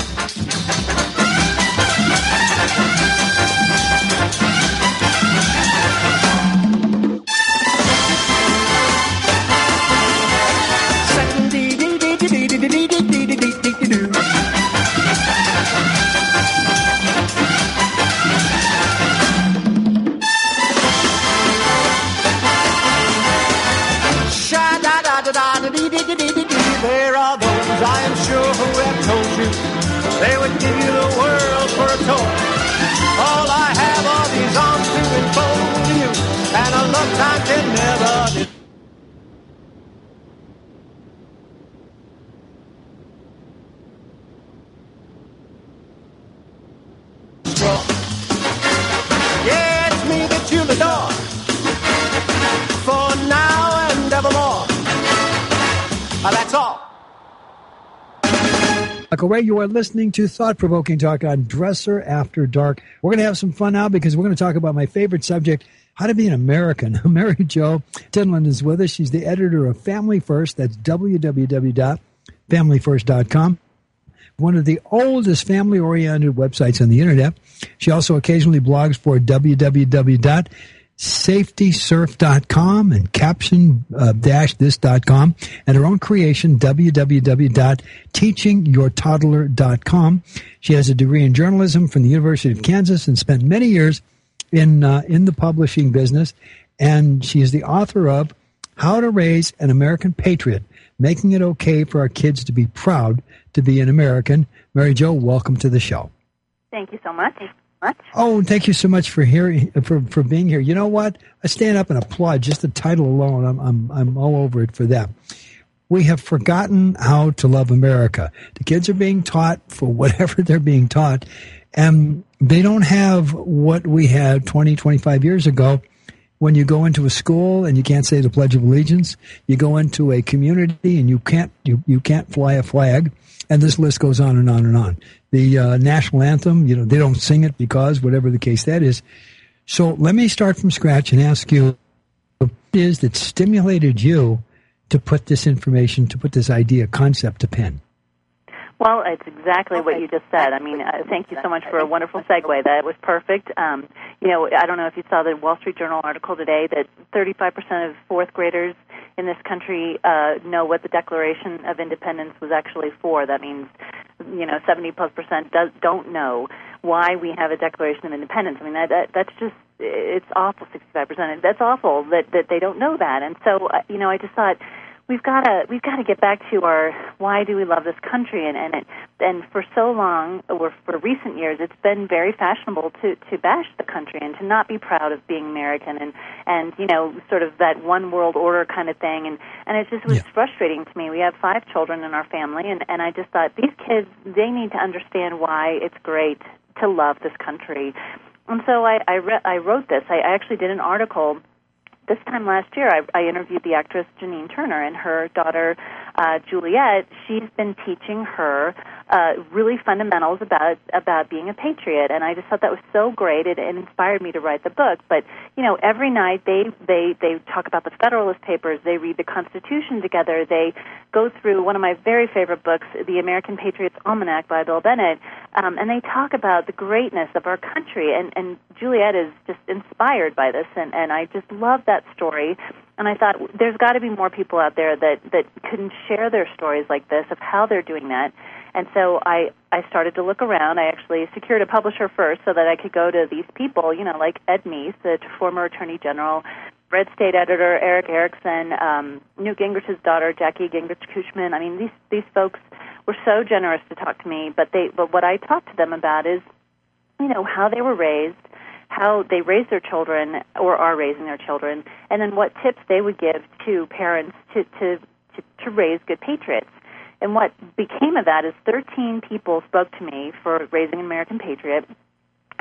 There are those, I am sure, who have told you they would give you the world for a toy. All I have are these arms to enfold you, and a love time can never destroy. Yeah, it's me that you'll adore, for now and evermore. That's all. Michael Ray, you are listening to Thought-Provoking Talk on Dresser After Dark. We're going to have some fun now because we're going to talk about my favorite subject, how to be an American. Mary Jo Tinland is with us. She's the editor of Family First. That's w w w dot family first dot com. One of the oldest family-oriented websites on the internet. She also occasionally blogs for w w w dot safety surf dot com and caption dash this dot com, and her own creation, w w w dot teaching your toddler dot com. She has a degree in journalism from the University of Kansas and spent many years in uh, in the publishing business, and she is the author of How to Raise an American Patriot, Making It Okay for Our Kids to Be Proud to Be an American. Mary Jo, welcome to the show. Thank you so much. Much. Oh, thank you so much for hearing for for being here. You know what? I stand up and applaud just the title alone. I'm I'm I'm all over it for that. We have forgotten how to love America. The kids are being taught for whatever they're being taught, and they don't have what we had twenty, twenty-five years ago. When you go into a school and you can't say the Pledge of Allegiance, you go into a community and you can't you, you can't fly a flag, and this list goes on and on and on. The uh, national anthem, you know, they don't sing it because whatever the case that is. So let me start from scratch and ask you, what it is that stimulated you to put this information, to put this idea, concept to pen? Well, it's exactly what you just said. I mean, uh, thank you so much for a wonderful segue. That was perfect. Um, you know, I don't know if you saw the Wall Street Journal article today that thirty-five percent of fourth graders in this country uh, know what the Declaration of Independence was actually for. That means, you know, seventy plus percent does, don't know why we have a Declaration of Independence. I mean, that, that that's just, it's awful, sixty-five percent. That's awful that, that they don't know that. And so, uh, you know, I just thought, We've got to we've got to get back to our why do we love this country, and and it, and for so long, or for recent years, it's been very fashionable to, to bash the country and to not be proud of being American, and, and you know, sort of that one world order kind of thing, and, and it just was yeah. frustrating to me. We have five children in our family, and, and I just thought these kids, they need to understand why it's great to love this country, and so I I, re- I wrote this. I, I actually did an article. This time last year, I, I interviewed the actress Janine Turner, and her daughter, uh, Juliet. She's been teaching her uh, really fundamentals about about being a patriot, and I just thought that was so great. It, it inspired me to write the book. But you know, every night they they they talk about the Federalist Papers. They read the Constitution together. They go through one of my very favorite books, The American Patriot's Almanac by Bill Bennett, um, and they talk about the greatness of our country. And, and Juliet is just inspired by this, and, and I just love that story. And I thought there's got to be more people out there that, that can share their stories like this of how they're doing that. And so I, I started to look around. I actually secured a publisher first so that I could go to these people, you know, like Ed Meese, the former Attorney General, Red State editor Eric Erickson, um, Newt Gingrich's daughter, Jackie Gingrich-Cushman. I mean, these these folks were so generous to talk to me. But they, but what I talked to them about is, you know, how they were raised, how they raise their children or are raising their children, and then what tips they would give to parents to to to, to raise good patriots. And what became of that is thirteen people spoke to me for Raising an American Patriot,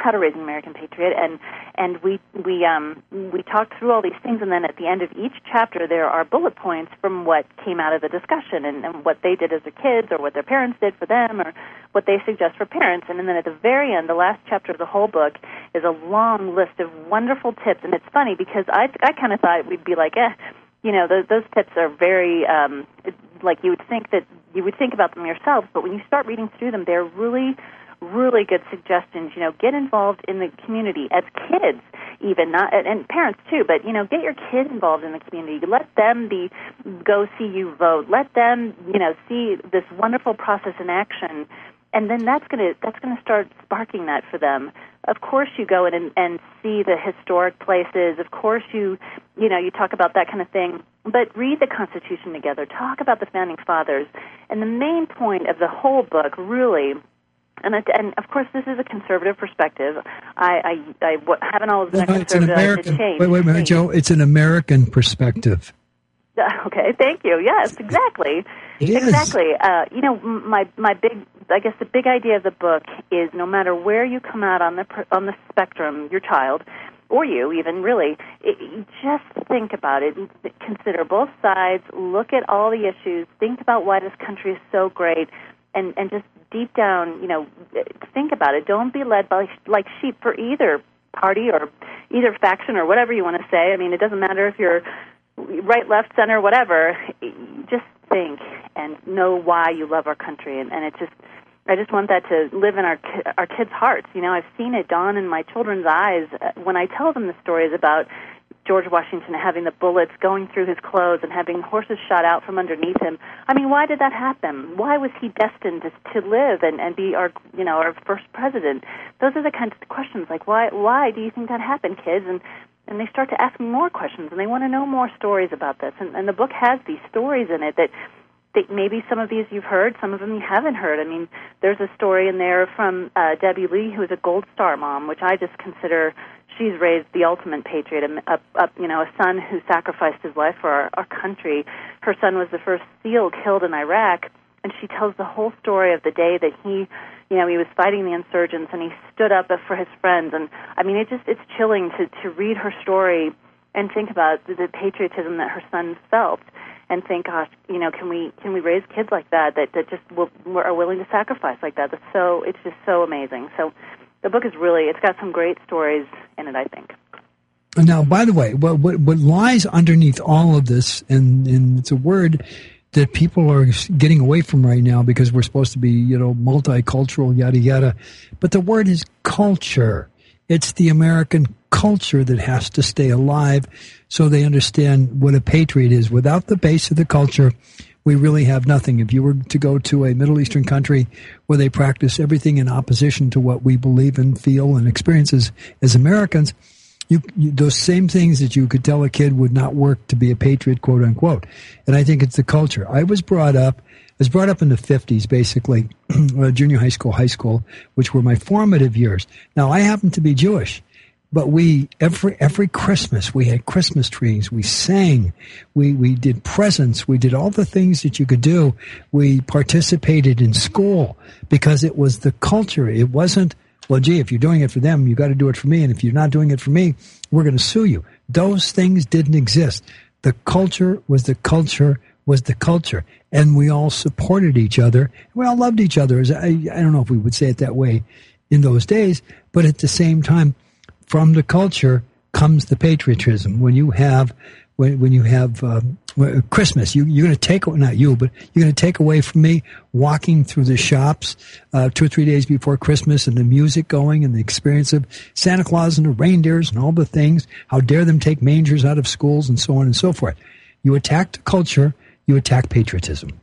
how to raise an American patriot, and and we we um we talked through all these things, and then at the end of each chapter there are bullet points from what came out of the discussion, and, and what they did as their kids, or what their parents did for them, or what they suggest for parents. And then at the very end, the last chapter of the whole book is a long list of wonderful tips. And it's funny because I I kind of thought we'd be like, eh, you know, those, those tips are very um like you would think that you would think about them yourself, but when you start reading through them, they're really really good suggestions. You know, get involved in the community as kids, even not and parents too. But you know, get your kids involved in the community. Let them be go see you vote. Let them you know see this wonderful process in action, and then that's gonna that's gonna start sparking that for them. Of course, you go in and, and see the historic places. Of course, you you know you talk about that kind of thing. But read the Constitution together. Talk about the Founding Fathers, and the main point of the whole book really. And, it, and of course, this is a conservative perspective. I, I, I haven't always been no, a conservative. It's an American, change, wait, wait a minute, Joe. It's an American perspective. Okay, thank you. Yes, exactly. It is. Exactly. Uh, you know, my my big, I guess the big idea of the book is no matter where you come out on the on the spectrum, your child, or you even really, it, just think about it. Consider both sides. Look at all the issues. Think about why this country is so great, and and just deep down, you know, think about it. Don't be led by like sheep for either party or either faction or whatever you want to say. I mean, it doesn't matter if you're right, left, center, whatever. Just think and know why you love our country, and, and it just, I just want that to live in our our kids' hearts. You know, I've seen it dawn in my children's eyes when I tell them the stories about George Washington having the bullets going through his clothes and having horses shot out from underneath him. I mean, why did that happen? Why was he destined to, to live and, and be our, you know, our first president? Those are the kinds of questions, like, why why do you think that happened, kids? And and they start to ask me more questions, and they want to know more stories about this. And, and the book has these stories in it that, that maybe some of these you've heard, some of them you haven't heard. I mean, there's a story in there from uh, Debbie Lee, who is a Gold Star mom, which I just consider she's raised the ultimate patriot, a, a, you know, a son who sacrificed his life for our, our country. Her son was the first SEAL killed in Iraq, and she tells the whole story of the day that he, you know, he was fighting the insurgents and he stood up for his friends. And I mean, it just it's chilling to to read her story and think about the, the patriotism that her son felt, and think, gosh, you know, can we can we raise kids like that that that just will, are willing to sacrifice like that? That's so it's just so amazing. So the book is really, it's got some great stories in it, I think. Now, by the way, what what, what lies underneath all of this, and, and it's a word that people are getting away from right now because we're supposed to be, you know, multicultural, yada, yada. But the word is culture. It's the American culture that has to stay alive so they understand what a patriot is. Without the base of the culture, we really have nothing. If you were to go to a Middle Eastern country where they practice everything in opposition to what we believe and feel and experience as, as Americans, you, you, those same things that you could tell a kid would not work to be a patriot, quote unquote. And I think it's the culture. I was brought up, I was brought up in the fifties, basically, junior high school, high school, which were my formative years. Now, I happen to be Jewish. But we, every, every Christmas, we had Christmas trees, we sang, we, we did presents, we did all the things that you could do. We participated in school because it was the culture. It wasn't, well, gee, if you're doing it for them, you got to do it for me. And if you're not doing it for me, we're going to sue you. Those things didn't exist. The culture was the culture was the culture. And we all supported each other. We all loved each other. I, I don't know if we would say it that way in those days, but at the same time, from the culture comes the patriotism. When you have, when, when you have um, Christmas, you, you're going to take, not you, but you're going to take away from me walking through the shops uh, two or three days before Christmas and the music going and the experience of Santa Claus and the reindeers and all the things. How dare them take mangers out of schools and so on and so forth. You attack the culture, you attack patriotism.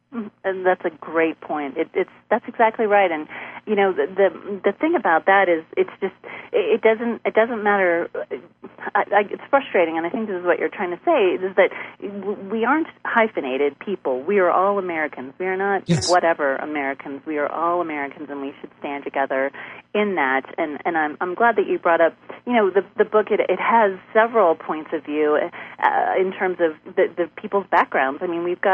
And that's a great point. It, it's that's exactly right. And you know, the, the the thing about that is, it's just it, it doesn't it doesn't matter. I, I, it's frustrating, and I think this is what you're trying to say, is that we aren't hyphenated people. We are all Americans. We are not yes. whatever Americans. We are all Americans, and we should stand together in that. And and I'm I'm glad that you brought up, you know, the the book. It it has several points of view uh, in terms of the the people's backgrounds. I mean, we've got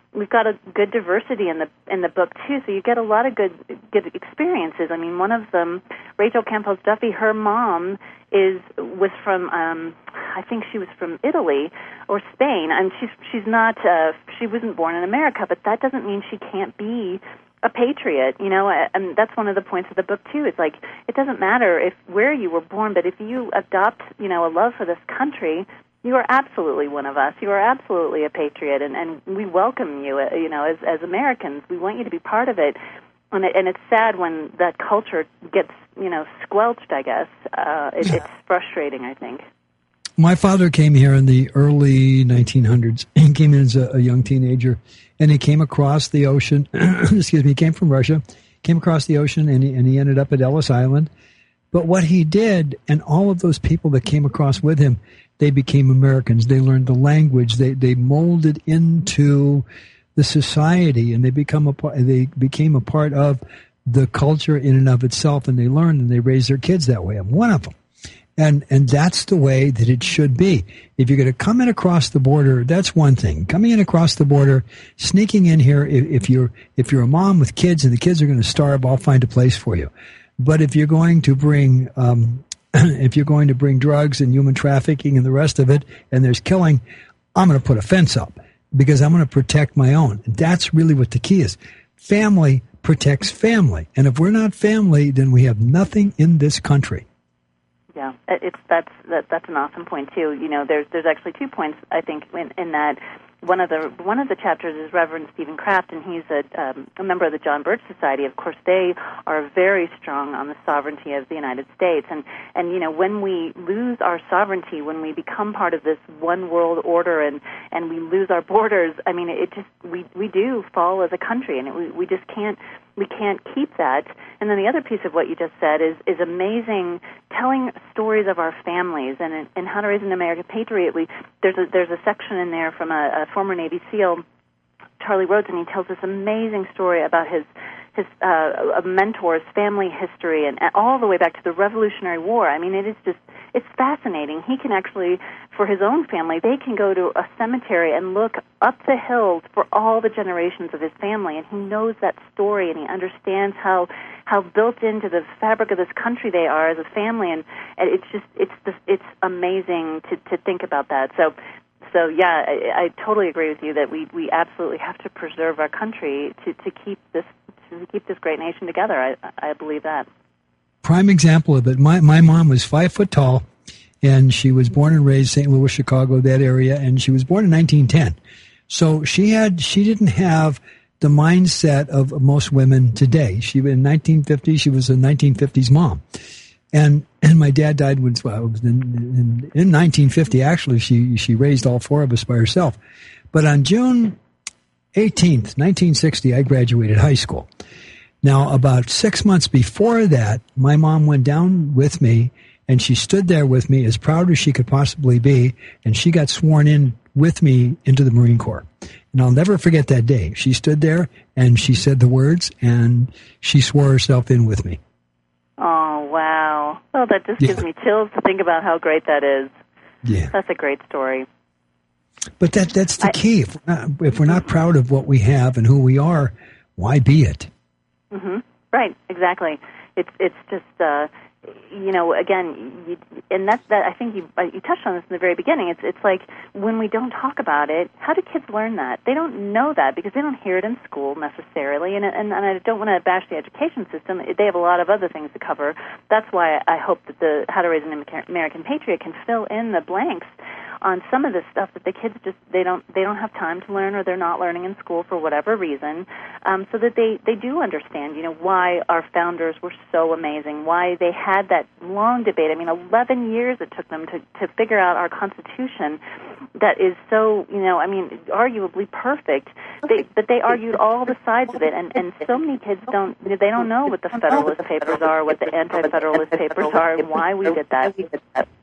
we've got a good diversity in the in the book too. So you get a lot of good good experiences. I mean, one of them, Rachel Campos Duffy, her mom is was from um, I think she was from Italy or Spain, and she's she's not uh, she wasn't born in America, but that doesn't mean she can't be a patriot, you know, and that's one of the points of the book too. It's like it doesn't matter if where you were born, but if you adopt, you know, a love for this country, you are absolutely one of us. You are absolutely a patriot, and, and we welcome you. You know, as as Americans, we want you to be part of it. And it, and it's sad when that culture gets, you know, squelched. I guess uh, it, it's frustrating. I think. My father came here in the early nineteen hundreds. He came in as a, a young teenager, and he came across the ocean. excuse me, he came from Russia, came across the ocean, and he, and he ended up at Ellis Island. But what he did, and all of those people that came across with him, they became Americans. They learned the language. They they molded into the society, and they become a part. They became a part of the culture in and of itself, and they learned and they raised their kids that way. I'm one of them. And and that's the way that it should be. If you're going to come in across the border, that's one thing. Coming in across the border, sneaking in here, if, if you're if you're a mom with kids and the kids are going to starve, I'll find a place for you. But if you're going to bring um, if you're going to bring drugs and human trafficking and the rest of it, and there's killing, I'm going to put a fence up because I'm going to protect my own. And that's really what the key is. Family protects family, and if we're not family, then we have nothing in this country. Yeah, it's that's that, that's an awesome point too. You know, there's there's actually two points I think in, in that. One of the one of the chapters is Reverend Stephen Kraft, and he's a, um, a member of the John Birch Society. Of course, they are very strong on the sovereignty of the United States, and and you know when we lose our sovereignty, when we become part of this one world order, and, and we lose our borders, I mean, it just we we do fall as a country, and it, we we just can't. We can't keep that. And then the other piece of what you just said is, is amazing, telling stories of our families. And in, in How to Raise an American Patriot, we, there's, a, there's a section in there from a, a former Navy SEAL, Charlie Rhodes, and he tells this amazing story about his his uh, a mentor's family history, and, and all the way back to the Revolutionary War. I mean, it is just, it's fascinating. He can actually, for his own family, they can go to a cemetery and look up the hills for all the generations of his family, and he knows that story, and he understands how how built into the fabric of this country they are as a family, and, and it's just, it's just, it's amazing to, to think about that. So, So, yeah, I, I totally agree with you that we, we absolutely have to preserve our country to, to keep this to keep this great nation together. I, I believe that. Prime example of it. My my mom was five foot tall, and she was born and raised Saint Louis, Chicago, that area, and she was born in nineteen ten. So she had she didn't have the mindset of most women today. She in nineteen fifty, she was a nineteen fifties mom. And and my dad died when well, it was in, in, in nineteen fifty. Actually, she she raised all four of us by herself. But on June eighteenth, nineteen sixty, I graduated high school. Now, about six months before that, my mom went down with me, and she stood there with me, as proud as she could possibly be, and she got sworn in with me into the Marine Corps. And I'll never forget that day. She stood there, and she said the words, and she swore herself in with me. Oh, wow. Oh, that just gives yeah. me chills to think about how great that is. Yeah. That's a great story. But that that's the I, key. If we're, not, if we're not proud of what we have and who we are, why be it? Mm-hmm. Right, exactly. It's it's just, uh, you know, again, you, and that's that. I think you you touched on this in the very beginning. It's it's like when we don't talk about it, how do kids learn that? They don't know that because they don't hear it in school necessarily. And and, and I don't want to bash the education system. They have a lot of other things to cover. That's why I hope that the How to Raise an American Patriot can fill in the blanks on some of this stuff that the kids just they don't they don't have time to learn, or they're not learning in school for whatever reason, um, so that they, they do understand, you know, why our founders were so amazing, why they had that long debate. I mean, eleven years it took them to, to figure out our Constitution that is so, you know, I mean, arguably perfect. They, but they argued all the sides of it, and, and so many kids don't they don't know what the Federalist Papers are, what the Anti-Federalist Papers are, and why we did that.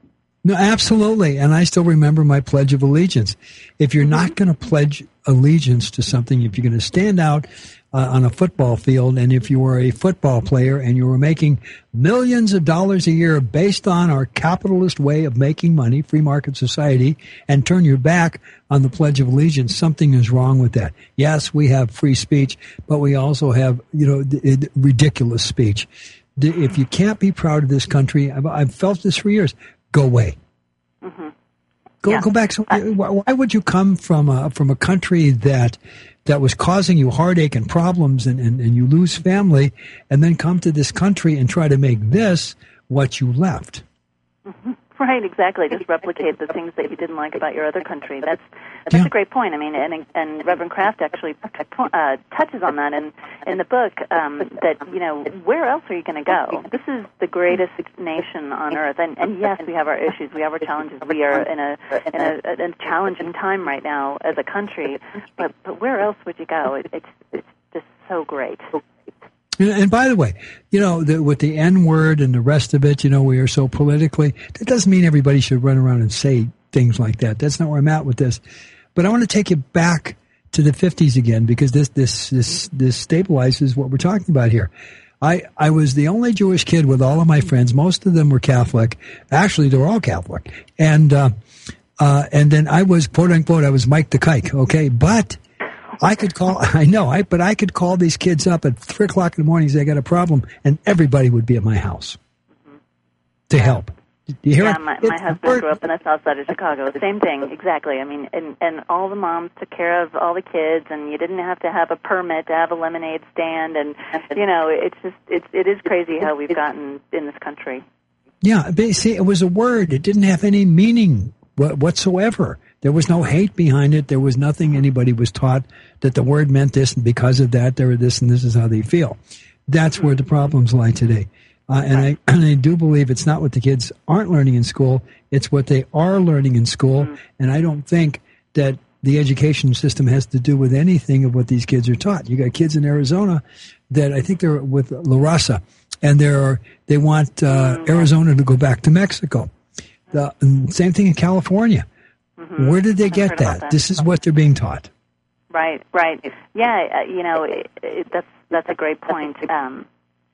No, absolutely. And I still remember my Pledge of Allegiance. If you're not going to pledge allegiance to something, if you're going to stand out uh, on a football field, and if you were a football player and you were making millions of dollars a year based on our capitalist way of making money, free market society, and turn your back on the Pledge of Allegiance, something is wrong with that. Yes, we have free speech, but we also have, you know, d- d- ridiculous speech. D- if you can't be proud of this country, I've, I've felt this for years, go away. Mm-hmm. Go yeah. go back. So why would you come from a, from a country that that was causing you heartache and problems, and, and, and you lose family, and then come to this country and try to make this what you left? Mm-hmm. Right, exactly. Just replicate the things that you didn't like about your other country. That's that's yeah. a great point. I mean, and and Reverend Kraft actually uh, touches on that in in the book. Um, that you know, where else are you going to go? This is the greatest nation on earth, and and yes, we have our issues, we have our challenges. We are in a in a, a challenging time right now as a country. But but where else would you go? It, it's it's just so great. And by the way, you know, the, with the N word and the rest of it, you know, we are so politically, that doesn't mean everybody should run around and say things like that. That's not where I'm at with this. But I want to take you back to the fifties again, because this, this, this, this stabilizes what we're talking about here. I, I was the only Jewish kid with all of my friends. Most of them were Catholic. Actually, they were all Catholic. And, uh, uh, and then I was, quote unquote, I was Mike the Kike. Okay. But I could call, I know, I, but I could call these kids up at three o'clock in the morning and say, I got a problem, and everybody would be at my house mm-hmm. to help. Do you hear yeah, it? my, my husband grew up in the south side of Chicago. Same thing, exactly. I mean, and, and all the moms took care of all the kids, and you didn't have to have a permit to have a lemonade stand, and, you know, it's just, it's, it is crazy how we've gotten in this country. Yeah, see, it was a word. It didn't have any meaning whatsoever. There was no hate behind it. There was nothing anybody was taught that the word meant this, and because of that, they were this, and this is how they feel. That's where the problems lie today. Uh, and I and I do believe it's not what the kids aren't learning in school. It's what they are learning in school. And I don't think that the education system has to do with anything of what these kids are taught. You got kids in Arizona that I think they're with La Raza, and they're they want uh, Arizona to go back to Mexico. The same thing in California. Mm-hmm. Where did they get that? that? This is what they're being taught. Right, right. Yeah, uh, you know, it, it, that's that's a great point. Um,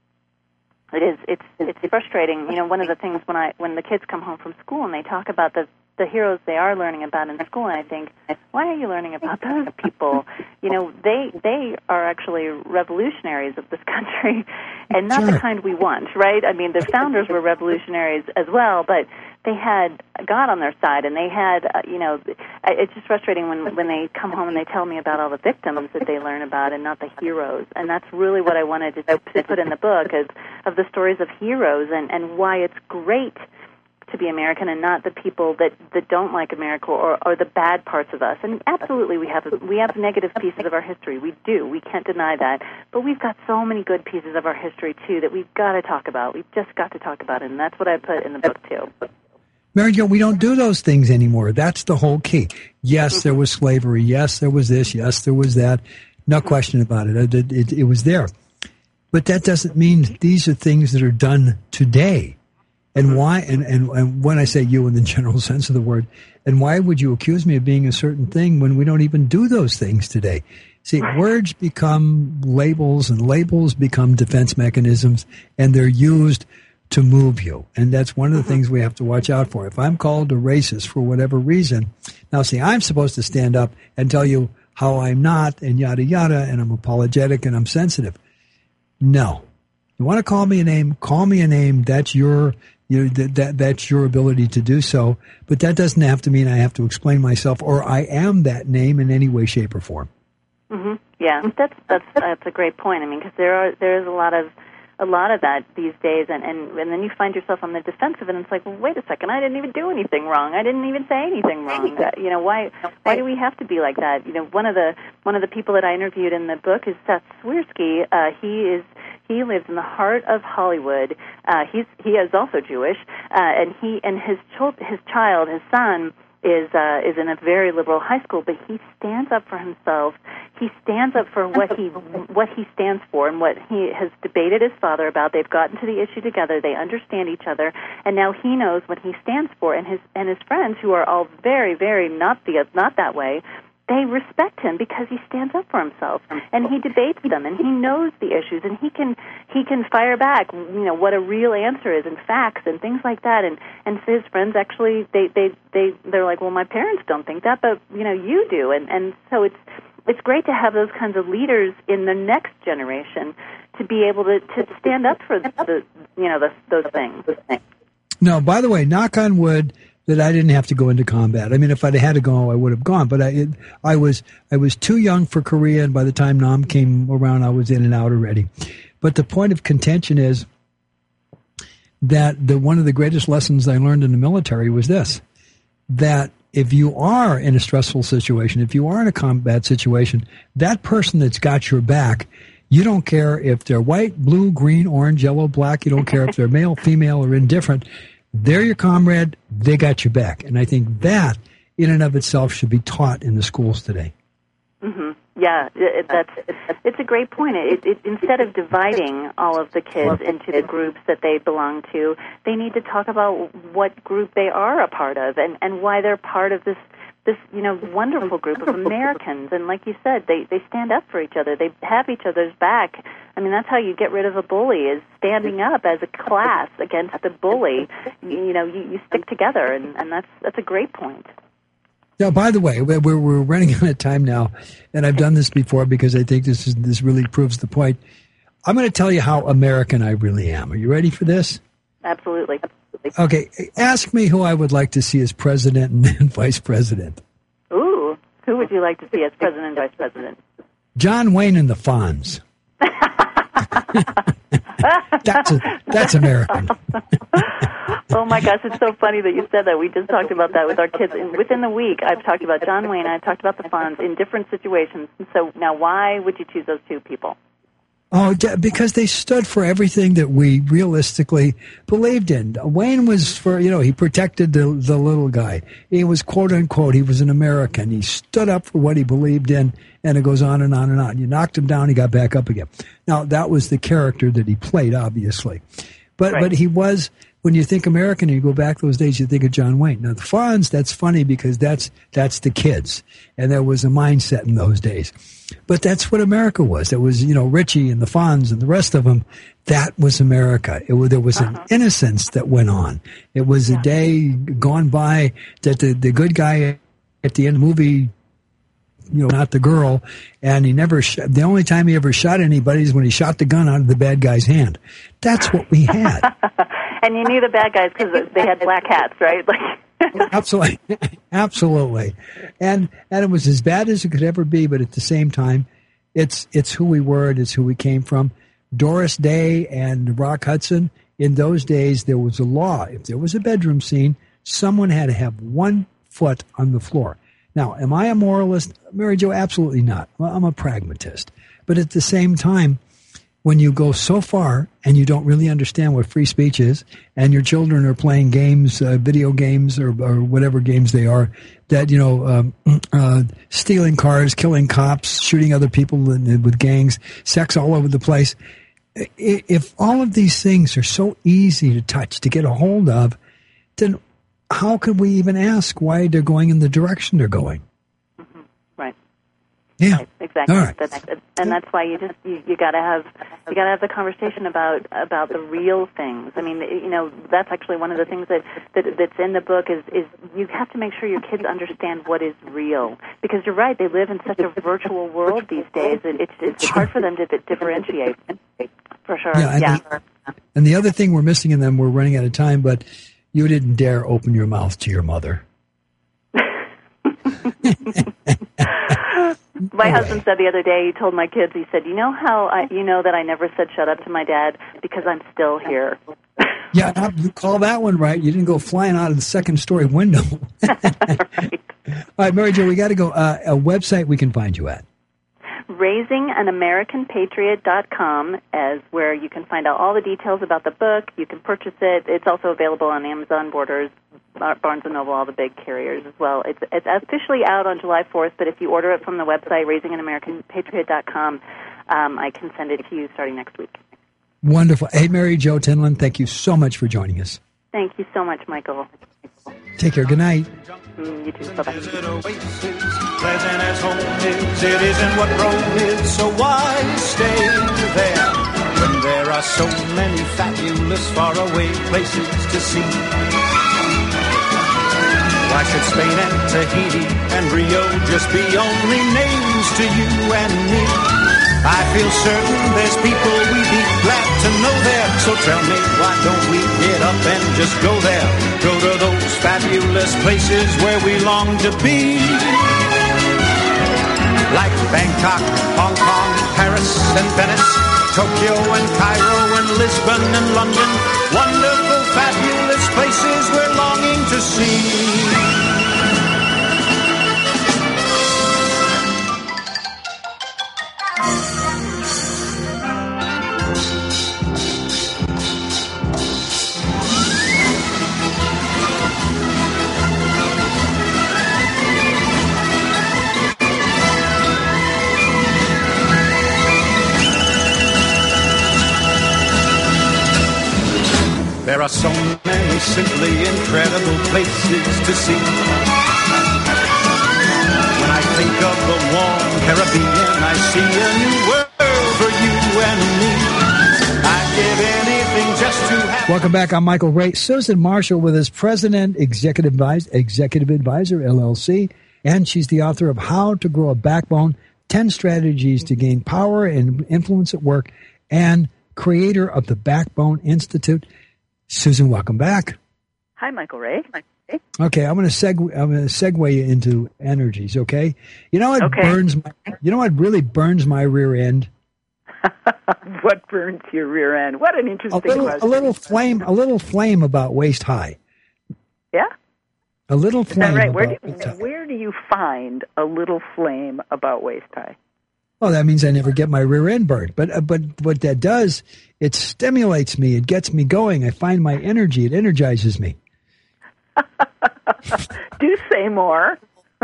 it is. It's it's frustrating. You know, one of the things when I when the kids come home from school and they talk about the the heroes they are learning about in school, and I think, why are you learning about those people? You know, they they are actually revolutionaries of this country, and not sure. the kind we want, right? I mean, the founders were revolutionaries as well, but they had God on their side, and they had, uh, you know, it's just frustrating when when they come home and they tell me about all the victims that they learn about and not the heroes. And that's really what I wanted to, to put in the book, is of the stories of heroes and, and why it's great to be American and not the people that, that don't like America or, or the bad parts of us. And absolutely we have we have negative pieces of our history. We do. We can't deny that. But we've got so many good pieces of our history, too, that we've got to talk about. We've just got to talk about it, and that's what I put in the book, too. Mary Jo, we don't do those things anymore. That's the whole key. Yes, there was slavery. Yes, there was this. Yes, there was that. No question about it. It, it, it was there. But that doesn't mean these are things that are done today. And why, and, and, and when I say you in the general sense of the word, and why would you accuse me of being a certain thing when we don't even do those things today? See, words become labels, and labels become defense mechanisms, and they're used to move you. And that's one of the things we have to watch out for. If I'm called a racist for whatever reason, now see, I'm supposed to stand up and tell you how I'm not, and yada, yada, and I'm apologetic and I'm sensitive. No. You want to call me a name, call me a name. That's your, you, that, that, that's your ability to do so. But that doesn't have to mean I have to explain myself or I am that name in any way, shape, or form. Mm-hmm. Yeah, that's, that's, that's a great point. I mean, because there are, there is a lot of, a lot of that these days, and, and, and then you find yourself on the defensive, and it's like, well, wait a second, I didn't even do anything wrong. I didn't even say anything wrong. Uh, you know, why why do we have to be like that? You know, one of the one of the people that I interviewed in the book is Seth Swirsky. Uh, he is he lives in the heart of Hollywood. Uh, he's he is also Jewish, uh, and he and his child, his child, his son, is uh, is in a very liberal high school, but he stands up for himself. He stands up for what he what he stands for and what he has debated his father about. They've gotten to the issue together. They understand each other, and now he knows what he stands for. And his and his friends, who are all very, very not the not that way, they respect him because he stands up for himself and he debates them and he knows the issues and he can he can fire back, you know, what a real answer is and facts and things like that. And and his friends actually they they they they're like, well, my parents don't think that, but you know, you do. And and so it's it's great to have those kinds of leaders in the next generation to be able to to stand up for the, the you know the, those things. No, by the way, knock on wood, that I didn't have to go into combat. I mean, if I'd had to go, I would have gone. But I, it, I was, I was too young for Korea, and by the time Nam came around, I was in and out already. But the point of contention is that the one of the greatest lessons I learned in the military was this: that if you are in a stressful situation, if you are in a combat situation, that person that's got your back, you don't care if they're white, blue, green, orange, yellow, black. You don't care if they're male, female, or indifferent. They're your comrade. They got your back. And I think that, in and of itself, should be taught in the schools today. Mm-hmm. Yeah, it, that's it's a great point. It, it, instead of dividing all of the kids into the groups that they belong to, they need to talk about what group they are a part of and, and why they're part of this this you know wonderful group of Americans. And like you said, they they stand up for each other. They have each other's back. I mean, that's how you get rid of a bully, is standing up as a class against the bully. You, you know, you, you stick together, and, and that's that's a great point. Now, by the way, we're we're running out of time now, and I've done this before because I think this is this really proves the point. I'm going to tell you how American I really am. Are you ready for this? Absolutely. Okay, ask me who I would like to see as president and vice president. Ooh, who would you like to see as president and vice president? John Wayne and the Fonz. that's a, that's American. Oh my gosh, it's so funny that you said that. We just talked about that with our kids. And within the week, I've talked about John Wayne, I've talked about the Fonz in different situations. So now why would you choose those two people? Oh, because they stood for everything that we realistically believed in. Wayne was for, you know, he protected the, the little guy. He was, quote unquote, he was an American. He stood up for what he believed in, and it goes on and on and on. You knocked him down, he got back up again. Now, that was the character that he played, obviously. But, right. but he was, when you think American and you go back those days, you think of John Wayne. Now, the Fonz, that's funny because that's, that's the kids. And there was a mindset in those days. But that's what America was. There was, you know, Richie and the Fonz and the rest of them. That was America. It was, there was an uh-huh. innocence that went on. It was yeah. a day gone by that the, the good guy at the end of the movie, you know, not the girl, and he never, sh- the only time he ever shot anybody is when he shot the gun out of the bad guy's hand. That's what we had. And you knew the bad guys because they had black hats, right? Like. Absolutely. Absolutely. And and it was as bad as it could ever be, but at the same time, it's it's who we were, it is who we came from. Doris Day and Rock Hudson, in those days, there was a law. If there was a bedroom scene, someone had to have one foot on the floor. Now, am I a moralist? Mary Jo, absolutely not. Well, I'm a pragmatist. But at the same time, when you go so far and you don't really understand what free speech is, and your children are playing games, uh, video games, or, or whatever games they are, that, you know, um, uh, stealing cars, killing cops, shooting other people in, with gangs, sex all over the place. If all of these things are so easy to touch, to get a hold of, then how could we even ask why they're going in the direction they're going? Mm-hmm. Right. Yeah. Right, exactly. All right. That's, and that's why you just you, you got to have you got to have the conversation about about the real things. I mean, you know, that's actually one of the things that, that that's in the book is is you have to make sure your kids understand what is real, because you're right, they live in such a virtual world these days, and it's it's hard for them to differentiate. For sure. Yeah. And, yeah. The, and the other thing we're missing in them, we're running out of time, but you didn't dare open your mouth to your mother. My okay. husband said the other day, he told my kids, he said, you know how I, you know that I never said shut up to my dad? Because I'm still here. Yeah, you call that one right. You didn't go flying out of the second story window. Right. All right, Mary Jo, we got to go. Uh, a website we can find you at. raising an american patriot dot com as where you can find out all the details about the book. You can purchase it. It's also available on Amazon, Borders, Barnes and Noble, all the big carriers as well. It's, it's officially out on July fourth, but if you order it from the website, raising an american patriot dot com, um, I can send it to you starting next week. Wonderful. Hey, Mary Jo Tinlin, thank you so much for joining us. Thank you so much, Michael. Take care. Good night. Mm, you too. Bye-bye. Pleasant as home is, it isn't what Rome is, so why stay there when there are so many fabulous faraway places to see? Why should Spain and Tahiti and Rio just be only names to you and me? I feel certain there's people we'd be glad to know there. So tell me, why don't we get up and just go there? Go to those fabulous places where we long to be. Like Bangkok, Hong Kong, Paris and Venice, Tokyo and Cairo and Lisbon and London. Wonderful, fabulous places we're longing to see. There are so many simply incredible places to see. When I think of the warm Caribbean, I see a new world for you and me. I'd give anything just to have... Welcome back. I'm Michael Ray. Susan Marshall with us, President, Executive Advisor, Executive Advisor, L L C, and she's the author of How to Grow a Backbone, ten Strategies to Gain Power and Influence at Work, and creator of the Backbone Institute. Susan, welcome back. Hi, Michael Ray. Okay, I'm going to seg. I'm going to segue you into energies. Okay, you know what okay. burns? My, you know what really burns my rear end? What burns your rear end? What an interesting a little, question. A little flame. A little flame about waist high. Yeah. A little flame. Is that right? Where about do, waist high. where do you find a little flame about waist high? Well, that means I never get my rear end burned. But uh, but what that does, it stimulates me. It gets me going. I find my energy. It energizes me. Do say more.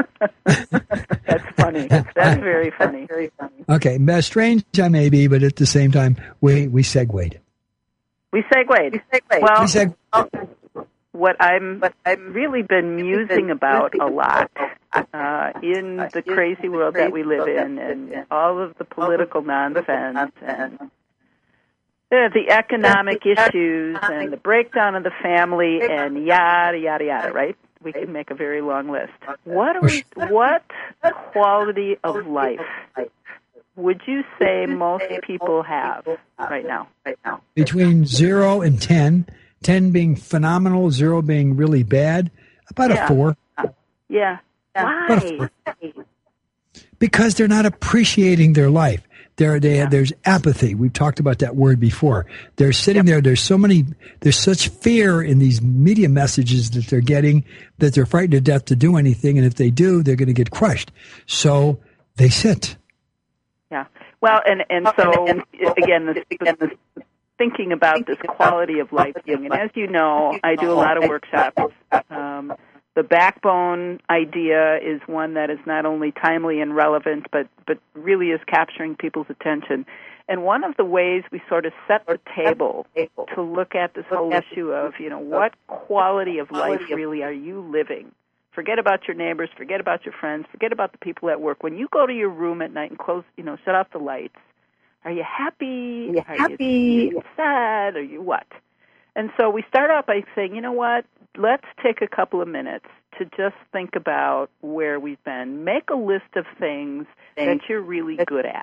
That's funny. That's very funny. Very funny. Okay, strange I may be, but at the same time, we we segued. We segued. We segued. Well, we seg- what I'm what I've really been musing about a lot uh, in the crazy world that we live in, and all of the political nonsense and uh, the economic issues and the breakdown of the family and yada yada yada. Right? We can make a very long list. What are we, what quality of life would you say most people have right now? Right now, between zero and ten. ten being phenomenal, zero being really bad, about yeah. a four. Yeah. Why? Because they're not appreciating their life. They're, they, yeah. There's apathy. We've talked about that word before. They're sitting yep. there. There's so many, there's such fear in these media messages that they're getting that they're frightened to death to do anything. And if they do, they're going to get crushed. So they sit. Yeah. Well, and, and so, again, this, this, thinking about this quality of life thing. And as you know, I do a lot of workshops. Um, the backbone idea is one that is not only timely and relevant, but, but really is capturing people's attention. And one of the ways we sort of set the table to look at this whole issue of, you know, what quality of life really are you living? Forget about your neighbors, forget about your friends, forget about the people at work. When you go to your room at night and close, you know, shut off the lights, are you happy? Are you are happy? You sad? Are you what? And so we start out by saying, you know what? Let's take a couple of minutes to just think about where we've been. Make a list of things that you're really good at.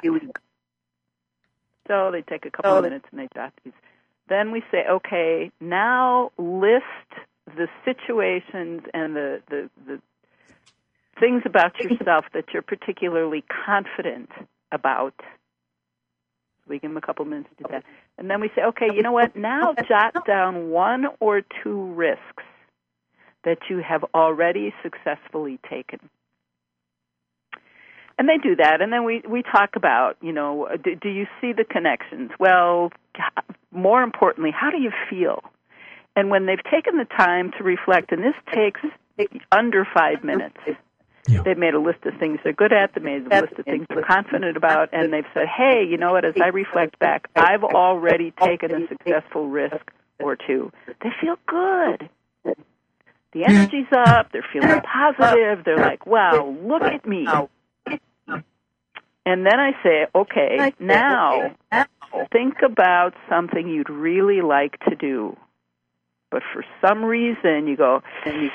So they take a couple of minutes and they jot these. Then we say, okay, now list the situations and the, the, the things about yourself that you're particularly confident about. We give them a couple minutes to do that. And then we say, okay, you know what? Now jot down one or two risks that you have already successfully taken. And they do that, and then we, we talk about, you know, do, do you see the connections? Well, more importantly, how do you feel? And when they've taken the time to reflect, and this takes under five minutes, yeah. They've made a list of things they're good at, they've made a list of things they're confident about, and they've said, hey, you know what, as I reflect back, I've already taken a successful risk or two. They feel good. The energy's up, they're feeling positive, they're like, wow, look at me. And then I say, okay, now think about something you'd really like to do. But for some reason you go,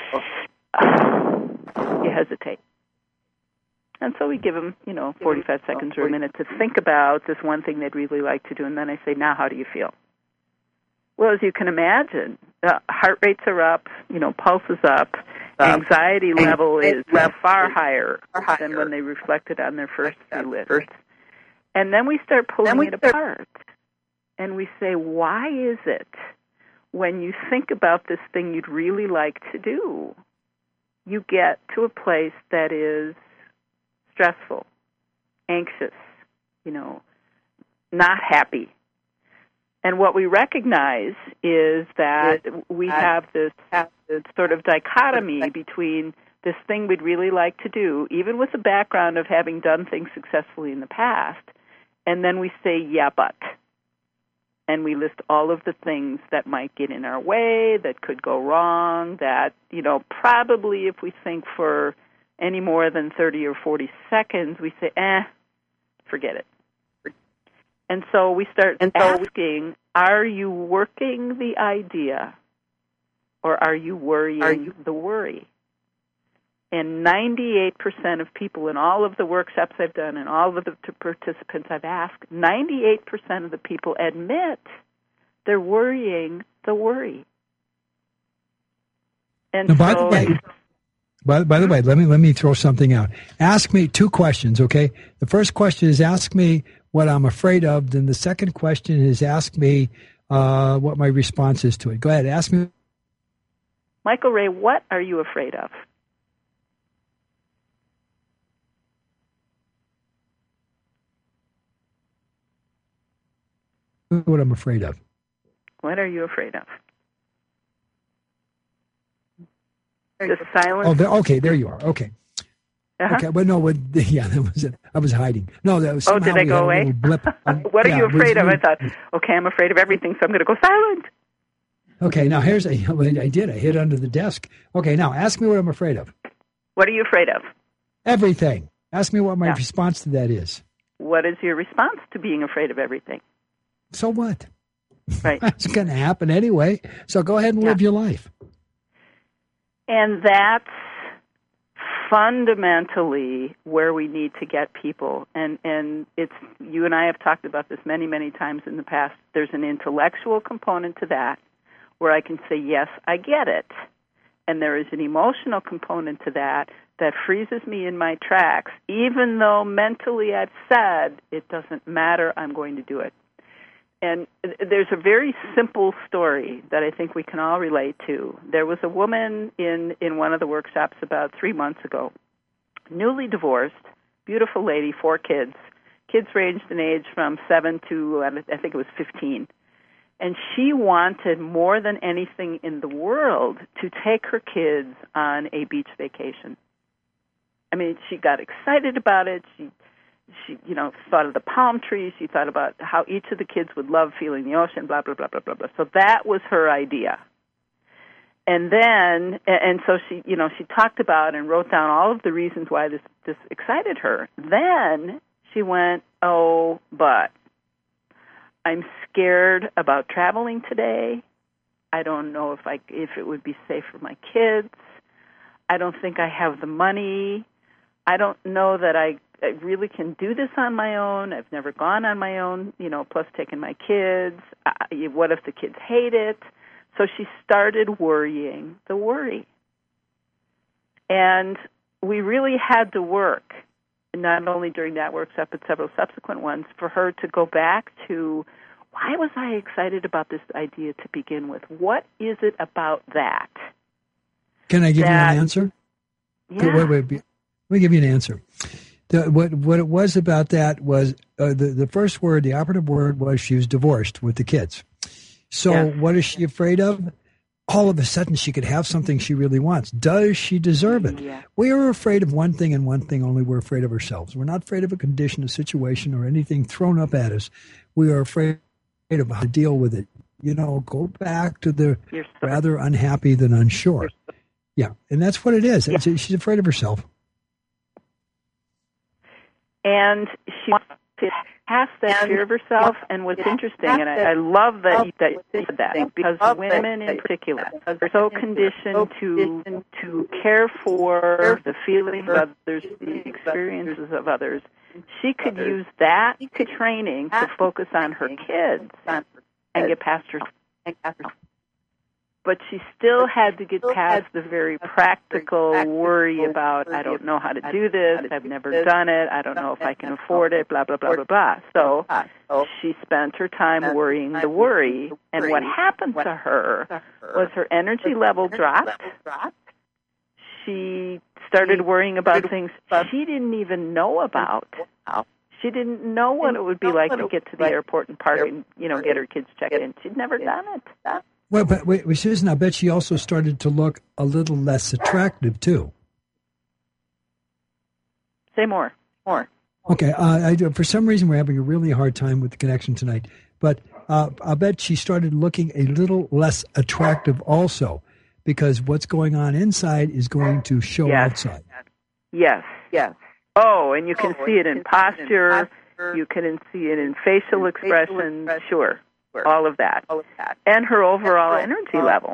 you hesitate. And so we give them, you know, forty-five seconds or a minute to think about this one thing they'd really like to do. And then I say, now how do you feel? Well, as you can imagine, uh, heart rates are up, you know, pulse is up, anxiety level is far higher than when they reflected on their first few lists. And then we start pulling it apart. And we say, why is it when you think about this thing you'd really like to do, you get to a place that is stressful, anxious, you know, not happy? And what we recognize is that we have this, this sort of dichotomy between this thing we'd really like to do, even with the background of having done things successfully in the past, and then we say, yeah, but. And we list all of the things that might get in our way, that could go wrong, that, you know, probably if we think for any more than thirty or forty seconds, we say, eh, forget it. And so we start and so asking, are you working the idea or are you worrying are you? the worry? And ninety-eight percent of people in all of the workshops I've done and all of the participants I've asked, ninety-eight percent of the people admit they're worrying the worry. And now, so, by the way, by, by the way, let me let me throw something out. Ask me two questions, okay? The first question is ask me what I'm afraid of. Then the second question is ask me uh, what my response is to it. Go ahead, ask me. Michael Ray, what are you afraid of? What I'm afraid of. What are you afraid of? The silence. Oh, there, okay, there you are. Okay. Uh-huh. Okay, but no, what, yeah, that was it. I was hiding. No, that was. Oh, did I go away? Blip. What yeah, are you afraid was, of? I thought, okay, I'm afraid of everything, so I'm going to go silent. Okay, now here's a. I did. I hid under the desk. Okay, now ask me what I'm afraid of. What are you afraid of? Everything. Ask me what my yeah. response to that is. What is your response to being afraid of everything? So what? Right. It's going to happen anyway. So go ahead and live yeah. your life. And that's fundamentally where we need to get people. And, and it's you and I have talked about this many, many times in the past. There's an intellectual component to that where I can say, yes, I get it. And there is an emotional component to that that freezes me in my tracks, even though mentally I've said it doesn't matter, I'm going to do it. And there's a very simple story that I think we can all relate to. There was a woman in, in one of the workshops about three months ago, newly divorced, beautiful lady, four kids. Kids ranged in age from seven to, I think it was fifteen. And she wanted more than anything in the world to take her kids on a beach vacation. I mean, she got excited about it. She She, you know, thought of the palm trees. She thought about how each of the kids would love feeling the ocean, blah, blah, blah, blah, blah, blah. So that was her idea. And then, and so she, you know, she talked about and wrote down all of the reasons why this, this excited her. Then she went, oh, but I'm scared about traveling today. I don't know if I, if it would be safe for my kids. I don't think I have the money. I don't know that I I really can do this on my own. I've never gone on my own, you know, plus taking my kids. Uh, what if the kids hate it? So she started worrying the worry. And we really had to work, not only during that workshop but several subsequent ones, for her to go back to, why was I excited about this idea to begin with? What is it about that? Can I give that, you an answer? Yeah. Wait, wait, wait. Let me give you an answer. The, what what it was about that was uh, the the first word, the operative word was she was divorced with the kids. So Yeah. what is she afraid of? All of a sudden she could have something she really wants. Does she deserve it? Yeah. We are afraid of one thing and one thing only. We're afraid of ourselves. We're not afraid of a condition, a situation, or anything thrown up at us. We are afraid of how to deal with it. You know, go back to the You're so- rather unhappy than unsure. Yeah, and that's what it is. It's, she's afraid of herself. And she has that fear of herself. And what's interesting, and I, I love that that you said that, because women in particular are so conditioned to to care for the feelings of others, the experiences of others. She could use that training to focus on her kids and get past her. But she still had to get past the very practical worry about, I don't know how to do this, I've never done it, I don't know if I can afford it, blah, blah, blah, blah, blah. So she spent her time worrying the worry, and what happened to her was her energy level dropped. She started worrying about things she didn't even know about. She didn't know what it would be like to get to the airport and park and, you know, get her kids checked in. She'd never done it. Well, but wait, Susan, I bet she also started to look a little less attractive, too. Say more. More. Okay. Uh, I do, for some reason, we're having a really hard time with the connection tonight. But uh, I bet she started looking a little less attractive also, because what's going on inside is going to show Yes. outside. Yes. Yes. Oh, and you can see it in posture. You can see it in facial expression. Sure. All of that. And her overall energy level.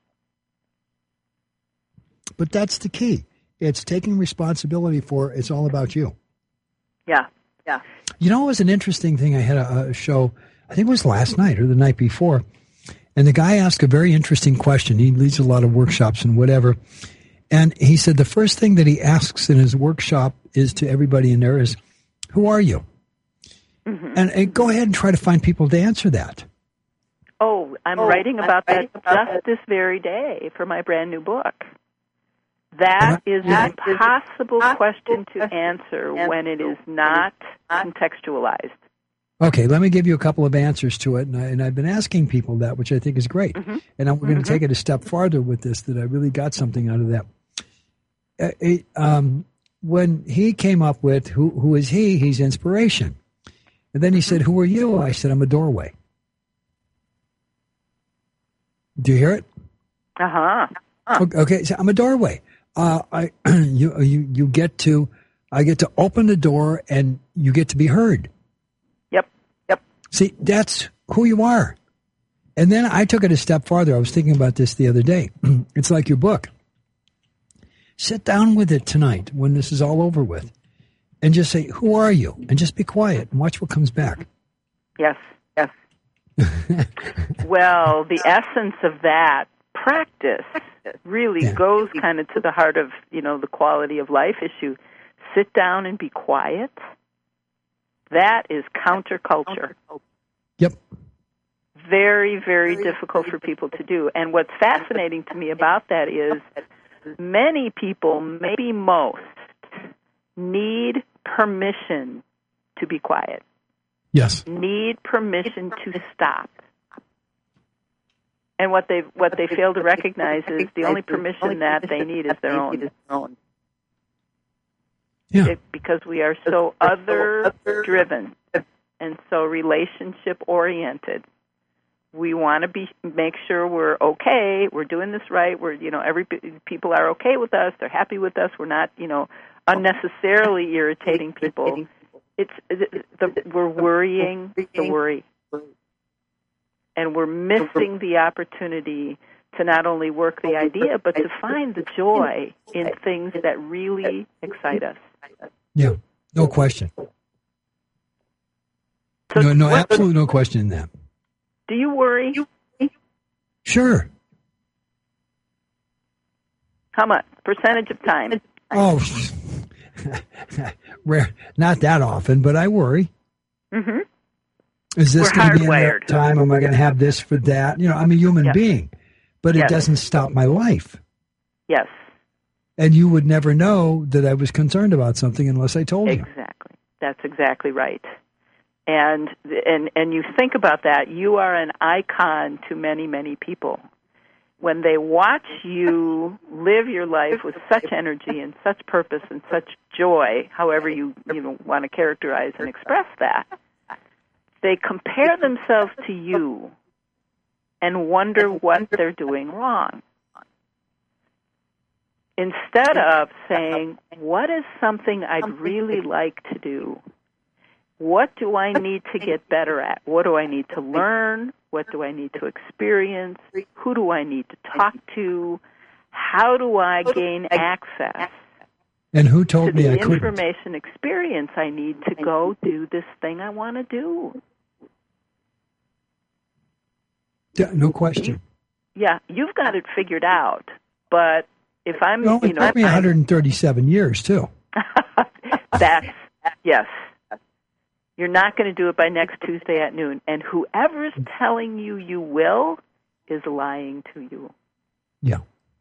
But that's the key. It's taking responsibility for it's all about you. Yeah. Yeah. You know, it was an interesting thing. I had a, a show, I think it was last night or the night before, and the guy asked a very interesting question. He leads a lot of workshops and whatever. And he said the first thing that he asks in his workshop is to everybody in there is, who are you? Mm-hmm. And, and go ahead and try to find people to answer that. Oh, I'm oh, writing about I'm writing that about just this very day for my brand new book. That is an impossible question to answer when it is not contextualized. Okay, let me give you a couple of answers to it, and, I, and I've been asking people that, which I think is great. Mm-hmm. And we're going to mm-hmm. take it a step farther with this, that I really got something out of that. Uh, it, um, when he came up with, who, who is he? He's inspiration. And then he said, who are you? I said, I'm a doorway. Do you hear it? Uh-huh. Uh-huh. Okay, so I'm a doorway. Uh, I you you you get to I get to open the door and you get to be heard. Yep. Yep. See, that's who you are. And then I took it a step farther. I was thinking about this the other day. It's like your book. Sit down with it tonight when this is all over with, and just say, "Who are you?" And just be quiet and watch what comes back. Yes. Yes. Well, the essence of that practice really yeah. goes kind of to the heart of, you know, the quality of life issue. Sit down and be quiet. That is counterculture. Yep. Very, very difficult for people to do. And what's fascinating to me about that is many people, maybe most, need permission to be quiet. Yes. Need permission to stop. And what they what they fail to recognize is the only permission that they need is their own. Yeah. It, because we are so other-driven and so relationship-oriented. We want to be make sure we're okay. We're doing this right. We're you know every people are okay with us. They're happy with us. We're not you know unnecessarily irritating people. It's the, the, we're worrying the worry, and we're missing the opportunity to not only work the idea, but to find the joy in things that really excite us. Yeah, no question. So no, no, what, absolutely no question in that. Do you worry? Sure. How much? Percentage of time? Oh, rare. Not that often, but I worry. Mm-hmm. Is this going to be hardwired. enough time? Am I going to have this for that? You know, I'm a human yes. being, but yes. it doesn't stop my life. Yes. And you would never know that I was concerned about something unless I told you. Exactly. That's exactly right. And and and you think about that, you are an icon to many, many people. When they watch you live your life with such energy and such purpose and such joy, however you, you know, want to characterize and express that, they compare themselves to you and wonder what they're doing wrong. Instead of saying, what is something I'd really like to do? What do I need to get better at? What do I need to learn? What do I need to experience? Who do I need to talk to? How do I gain access? And who told to me the I couldn't? information experience I need to go do this thing I want to do? Yeah, no question. Yeah, you've got it figured out. But if I'm, No, it you know, took me one hundred thirty-seven years too. That's yes. You're not going to do it by next Tuesday at noon. And whoever's telling you you will is lying to you. Yeah.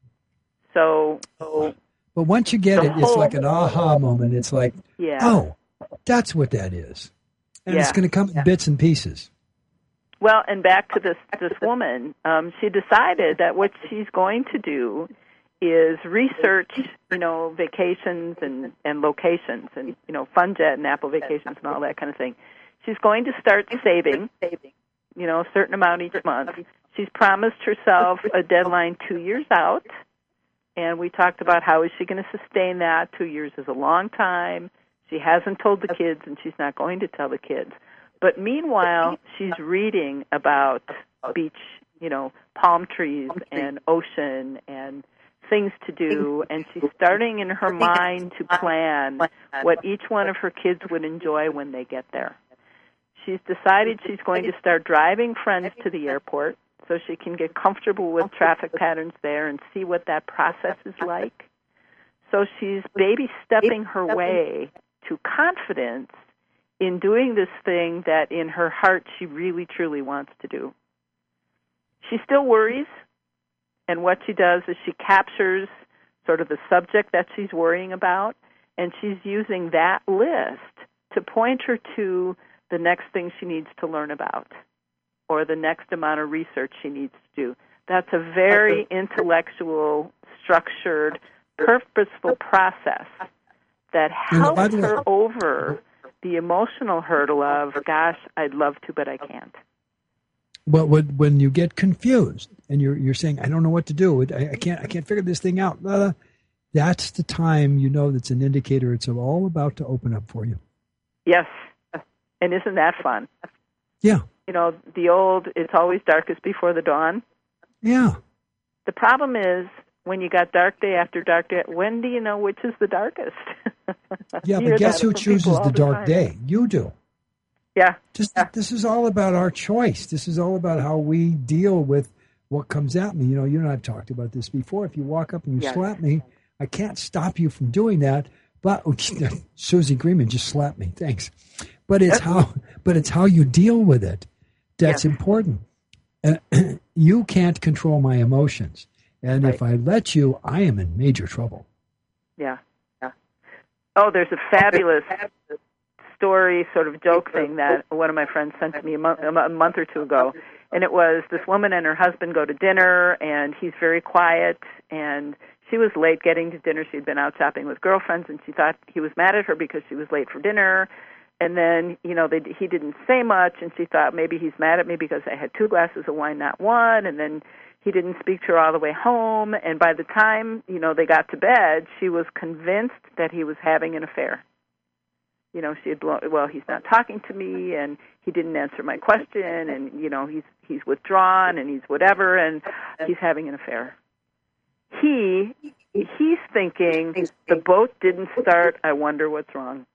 So, but once you get it, it's like an aha moment. It's like, yeah. oh, that's what that is. And yeah. it's going to come in bits and pieces. Well, and back to this, this woman, um, she decided that what she's going to do is research, you know, vacations and, and locations and, you know, FunJet and Apple Vacations and all that kind of thing. She's going to start saving, you know, a certain amount each month. She's promised herself a deadline two years out, and we talked about how is she going to sustain that. Two years is a long time. She hasn't told the kids, and she's not going to tell the kids. But meanwhile, she's reading about beach, you know, palm trees and ocean and things to do, and she's starting in her mind to plan what each one of her kids would enjoy when they get there. She's decided she's going to start driving friends to the airport so she can get comfortable with traffic patterns there and see what that process is like. So she's baby-stepping her way to confidence in doing this thing that in her heart she really, truly wants to do. She still worries. And what she does is she captures sort of the subject that she's worrying about, and she's using that list to point her to the next thing she needs to learn about or the next amount of research she needs to do. That's a very intellectual, structured, purposeful process that helps her over the emotional hurdle of, gosh, I'd love to, but I can't. But when you get confused and you're you're saying, I don't know what to do, I, I can't I can't figure this thing out, uh, that's the time you know that's an indicator it's all about to open up for you. Yes. And isn't that fun? Yeah. You know, the old, it's always darkest before the dawn. Yeah. The problem is, when you got dark day after dark day, when do you know which is the darkest? Yeah, but guess who chooses the dark time. day? You do. Yeah. Just yeah. This is all about our choice. This is all about how we deal with what comes at me. You know, you and I have talked about this before. If you walk up and you yes. slap me, I can't stop you from doing that. But Susie Greenman just slapped me. Thanks. But it's how. But it's how you deal with it that's yes. important. Uh, you can't control my emotions, and right. if I let you, I am in major trouble. Yeah. Yeah. Oh, there's a fabulous story, sort of joke thing that one of my friends sent to me a month, a month or two ago, and it was this woman and her husband go to dinner, and he's very quiet, and she was late getting to dinner. She'd been out shopping with girlfriends, and she thought he was mad at her because she was late for dinner. And then, you know, they, he didn't say much, and she thought maybe he's mad at me because I had two glasses of wine, not one. And then he didn't speak to her all the way home. And by the time, you know, they got to bed, she was convinced that he was having an affair. You know, she had blown, well, he's not talking to me, and he didn't answer my question, and, you know, he's he's withdrawn, and he's whatever, and he's having an affair. He, he's thinking, the boat didn't start, I wonder what's wrong.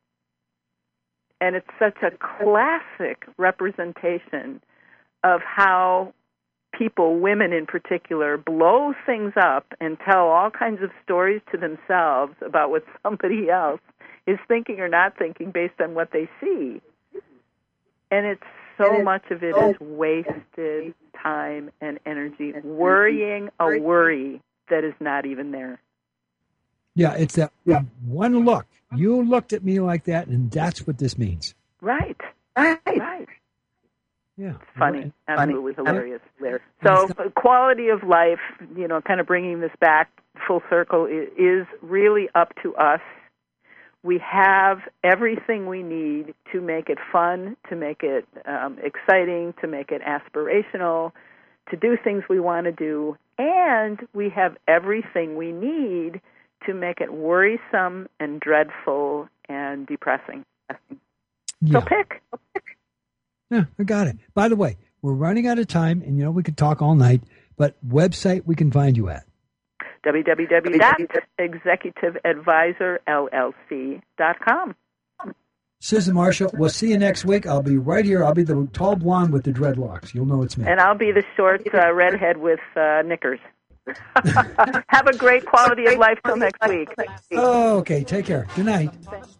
And it's such a classic representation of how people, women in particular, blow things up and tell all kinds of stories to themselves about what somebody else is thinking or not thinking based on what they see. And it's so much of it is wasted time and energy worrying a worry that is not even there. Yeah, it's that one look. You looked at me like that, and that's what this means. Right. Right. Right. Yeah. Funny. Absolutely hilarious. So quality of life, you know, kind of bringing this back full circle, is really up to us. We have everything we need to make it fun, to make it um, exciting, to make it aspirational, to do things we want to do, and we have everything we need to make it worrisome and dreadful and depressing. Yeah. So pick. Yeah, I got it. By the way, we're running out of time, and you know we could talk all night, but website we can find you at? w w w dot executive advisor l l c dot com. Susan Marshall, we'll see you next week. I'll be right here. I'll be the tall blonde with the dreadlocks. You'll know it's me. And I'll be the short uh, redhead with uh, knickers. Have a great quality of life till next week. Oh, okay. Take care. Good night.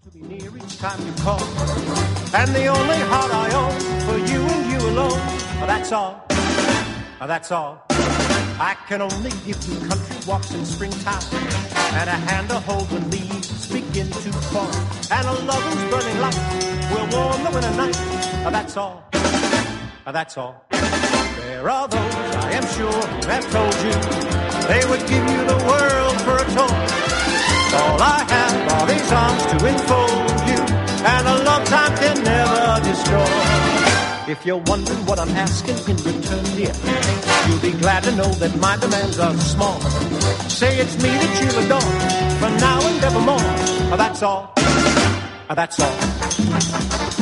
And the only heart I own for you and you alone. That's all. That's all. I can only give you country walks in springtime and a hand to hold when leaves begin to fall. And a love whose burning light will warm the winter night. That's all. That's all. There are those, I am sure, who have told you they would give you the world for a tour. All I have are these arms to enfold you, and a love time can never destroy. If you're wondering what I'm asking in return, dear, you'll be glad to know that my demands are small. Say it's me that you'll adore, for now and evermore. That's all. That's all.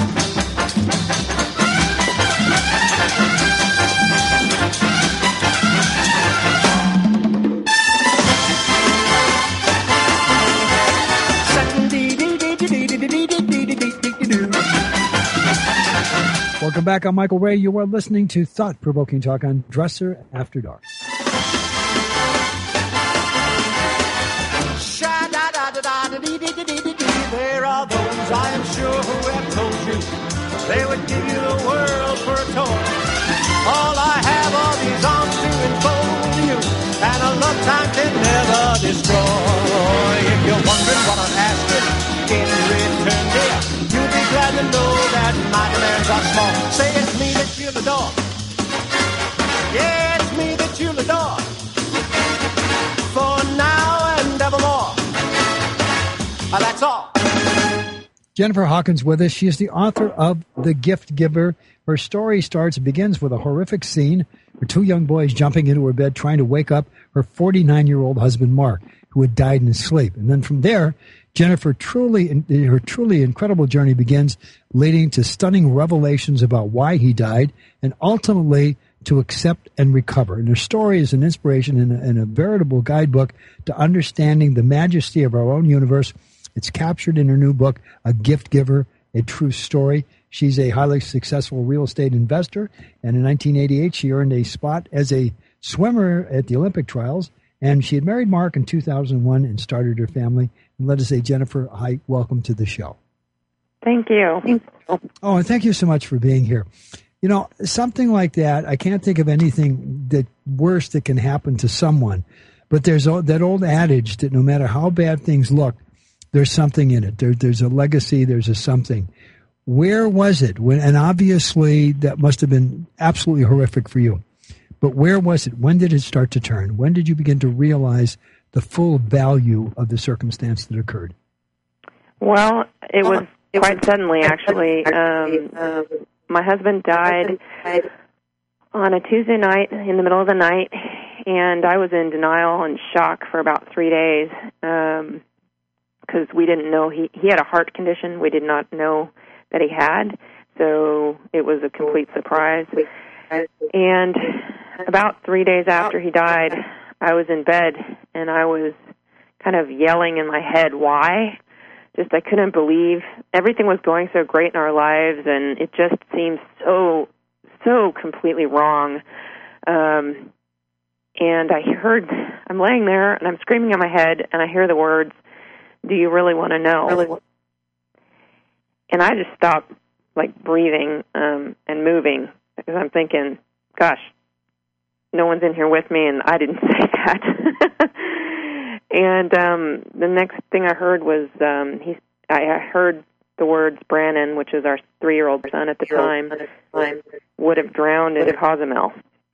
Welcome back. I'm Michael Ray. You are listening to Thought-Provoking Talk on Dresser After Dark. There are those, I am sure, who have told you they would give you the world for a tour. All I have are these arms to enfold you, and a love time can never destroy. If you're wondering what I'm asking in return, dear, you'll be glad to know that my demands are small. Say it's me that you'll adore. Yeah, it's me that you'll adore. For now and evermore. Uh, that's all. Jennifer Hawkins with us. She is the author of The Gift Giver. Her story starts, begins with a horrific scene where two young boys jumping into her bed trying to wake up her forty-nine-year-old husband, Mark, who had died in his sleep. And then from there, Jennifer truly, her truly incredible journey begins, leading to stunning revelations about why he died and ultimately to accept and recover. And her story is an inspiration and a, and a veritable guidebook to understanding the majesty of our own universe. It's captured in her new book, A Gift Giver, A True Story. She's a highly successful real estate investor, and in nineteen eighty-eight, she earned a spot as a swimmer at the Olympic trials, and she had married Mark in two thousand one and started her family. And let us say, Jennifer, hi, welcome to the show. Thank you. Oh, and thank you so much for being here. You know, something like that, I can't think of anything that worse that can happen to someone, but there's that old adage that no matter how bad things look, there's something in it. There, there's a legacy. There's a something. Where was it? When, and obviously that must have been absolutely horrific for you. But where was it? When did it start to turn? When did you begin to realize the full value of the circumstance that occurred? Well, it was quite suddenly, actually. Um, um, my husband died on a Tuesday night in the middle of the night, and I was in denial and shock for about three days. Um because we didn't know he, he had a heart condition we did not know that he had, so it was a complete surprise. And about three days after he died, I was in bed, and I was kind of yelling in my head, why? Just I couldn't believe everything was going so great in our lives, and it just seemed so, so completely wrong. Um, and I heard, I'm laying there, and I'm screaming in my head, and I hear the words, do you really want to know? Really? And I just stopped, like, breathing um, and moving, because I'm thinking, gosh, no one's in here with me, and I didn't say that. And um, the next thing I heard was um, he. I heard the words Brannon, which is our three-year-old son at the time, would have drowned in Cozumel.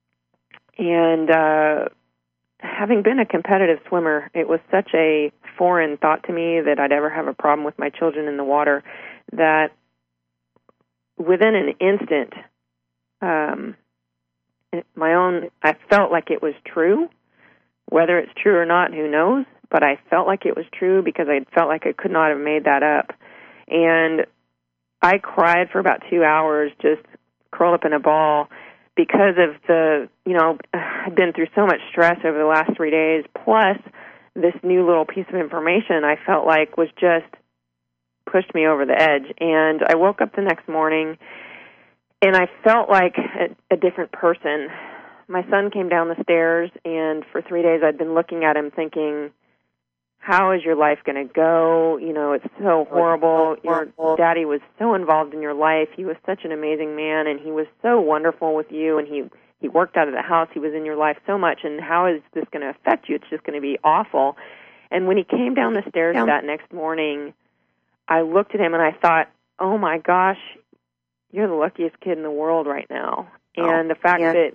And uh, having been a competitive swimmer, it was such a foreign thought to me that I'd ever have a problem with my children in the water that within an instant, um, my own, I felt like it was true. Whether it's true or not, who knows? But I felt like it was true because I felt like I could not have made that up. And I cried for about two hours, just curled up in a ball because of the, you know, I'd been through so much stress over the last three days, plus this new little piece of information I felt like was just pushed me over the edge. And I woke up the next morning, and I felt like a, a different person. My son came down the stairs, and for three days I'd been looking at him thinking, how is your life going to go? You know, it's so horrible. Your daddy was so involved in your life. He was such an amazing man, and he was so wonderful with you, and he, he worked out of the house. He was in your life so much, and how is this going to affect you? It's just going to be awful. And when he came down the stairs that next morning, I looked at him, and I thought, oh, my gosh, you're the luckiest kid in the world right now. And the fact that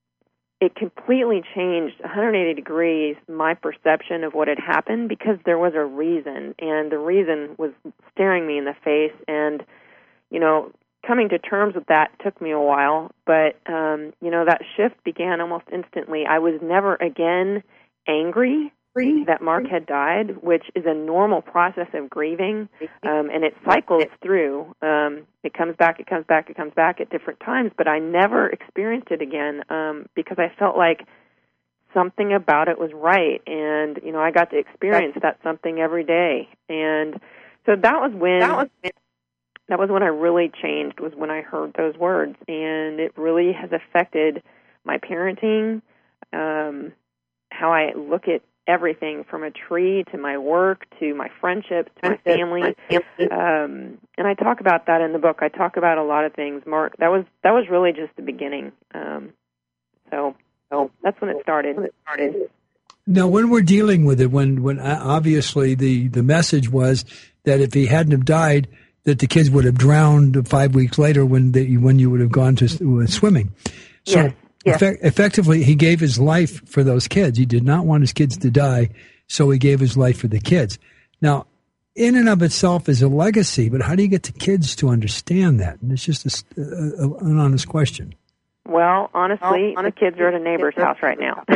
it completely changed one hundred eighty degrees my perception of what had happened because there was a reason, and the reason was staring me in the face. And, you know, coming to terms with that took me a while, but, um, you know, that shift began almost instantly. I was never again angry that Mark had died, which is a normal process of grieving, um, and it cycles through. Um, it comes back, it comes back, it comes back at different times, but I never experienced it again um, because I felt like something about it was right, and, you know, I got to experience that something every day. And so that was when that was, that was when I really changed, was when I heard those words, and it really has affected my parenting, um, how I look at everything from a tree to my work to my friendships to my family, um, and I talk about that in the book. I talk about a lot of things. Mark, that was that was really just the beginning. Um, so, so that's when it started. When it started. Now, when we're dealing with it, when when obviously the the message was that if he hadn't have died, that the kids would have drowned five weeks later when they, when you would have gone to uh, swimming. So. Yes. Yes. Effect- effectively, he gave his life for those kids. He did not want his kids to die, so he gave his life for the kids. Now, in and of itself is a legacy, but how do you get the kids to understand that? And it's just a, a, a, an honest question. Well, honestly, the kids are at a neighbor's house right now.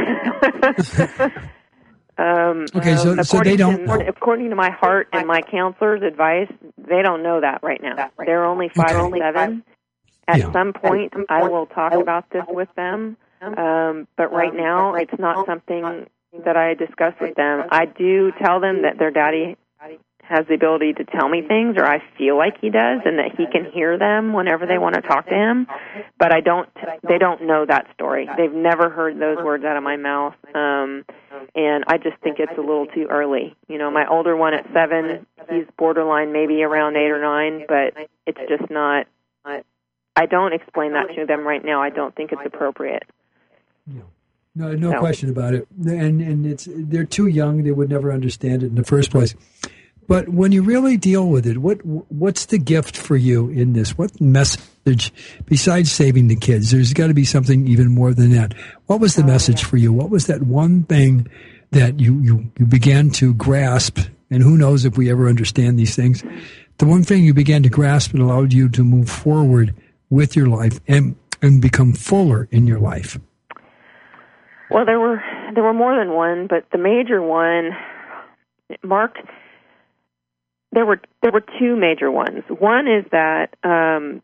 um, okay, so, um, so they don't to, know. According to my heart and my counselor's advice, they don't know that right now. They're only five okay. and seven. At yeah. some point, I will talk about this with them, um, but right now, it's not something that I discuss with them. I do tell them that their daddy has the ability to tell me things, or I feel like he does, and that he can hear them whenever they want to talk to him, but I don't. They don't know that story. They've never heard those words out of my mouth, um, and I just think it's a little too early. You know, my older one at seven, he's borderline maybe around eight or nine, but it's just not... I don't explain that to them right now. I don't think it's appropriate. No, no, no, no. question about it. And and it's they're too young; they would never understand it in the first place. But when you really deal with it, what what's the gift for you in this? What message, besides saving the kids? There's got to be something even more than that. What was the message for you? What was that one thing that you, you, you began to grasp? And who knows if we ever understand these things? The one thing you began to grasp that allowed you to move forward with your life and and become fuller in your life? Well, there were there were more than one, but the major one, Mark, there were there were two major ones. One is that um,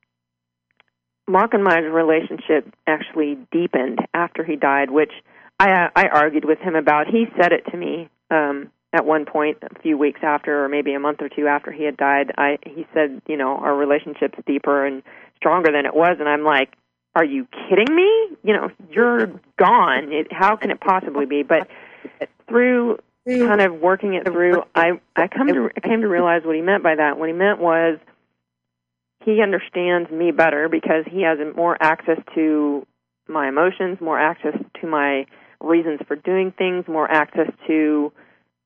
Mark and my relationship actually deepened after he died, which I I argued with him about. He said it to me um, at one point, a few weeks after, or maybe a month or two after he had died. I he said, you know, our relationship's deeper and stronger than it was, and I'm like, are you kidding me? You know, you're gone. It, how can it possibly be? But through kind of working it through, I I come to I came to realize what he meant by that. What he meant was he understands me better because he has more access to my emotions, more access to my reasons for doing things, more access to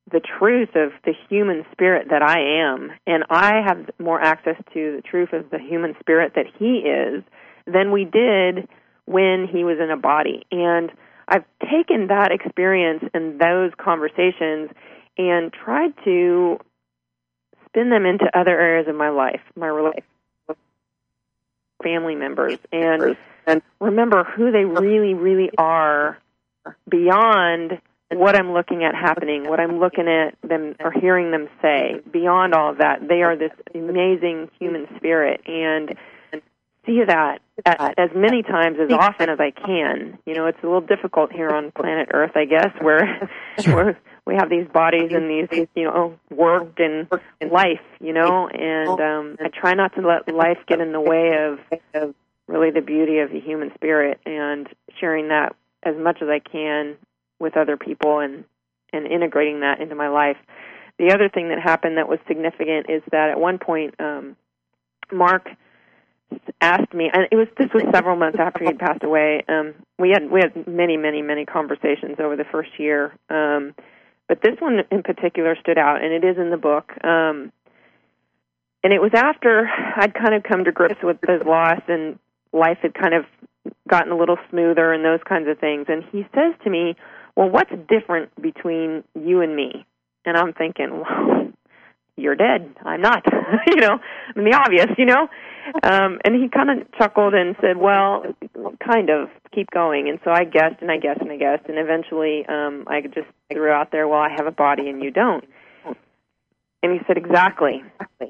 the truth of the human spirit that I am, and I have more access to the truth of the human spirit that he is than we did when he was in a body. And I've taken that experience and those conversations and tried to spin them into other areas of my life, my relationship with family members, and, and remember who they really, really are beyond what I'm looking at happening, what I'm looking at them or hearing them say. Beyond all of that, they are this amazing human spirit, and see that as many times, as often as I can. You know, it's a little difficult here on planet Earth, I guess, where, where we have these bodies and these, you know, work and life, you know, and um, I try not to let life get in the way of, of really the beauty of the human spirit, and sharing that as much as I can with other people, and, and integrating that into my life. The other thing that happened that was significant is that at one point, um, Mark asked me, and it was this was several months after he'd passed away. Um, we had we had many, many, many conversations over the first year, um, but this one in particular stood out, and it is in the book. Um, and it was after I'd kind of come to grips with his loss, and life had kind of gotten a little smoother and those kinds of things. And he says to me, well, what's different between you and me? And I'm thinking, well, you're dead. I'm not. you know, I mean, the obvious, you know. Um, and he kind of chuckled and said, well, kind of, keep going. And so I guessed and I guessed and I guessed. And eventually um, I just threw out there, well, I have a body and you don't. And he said, exactly.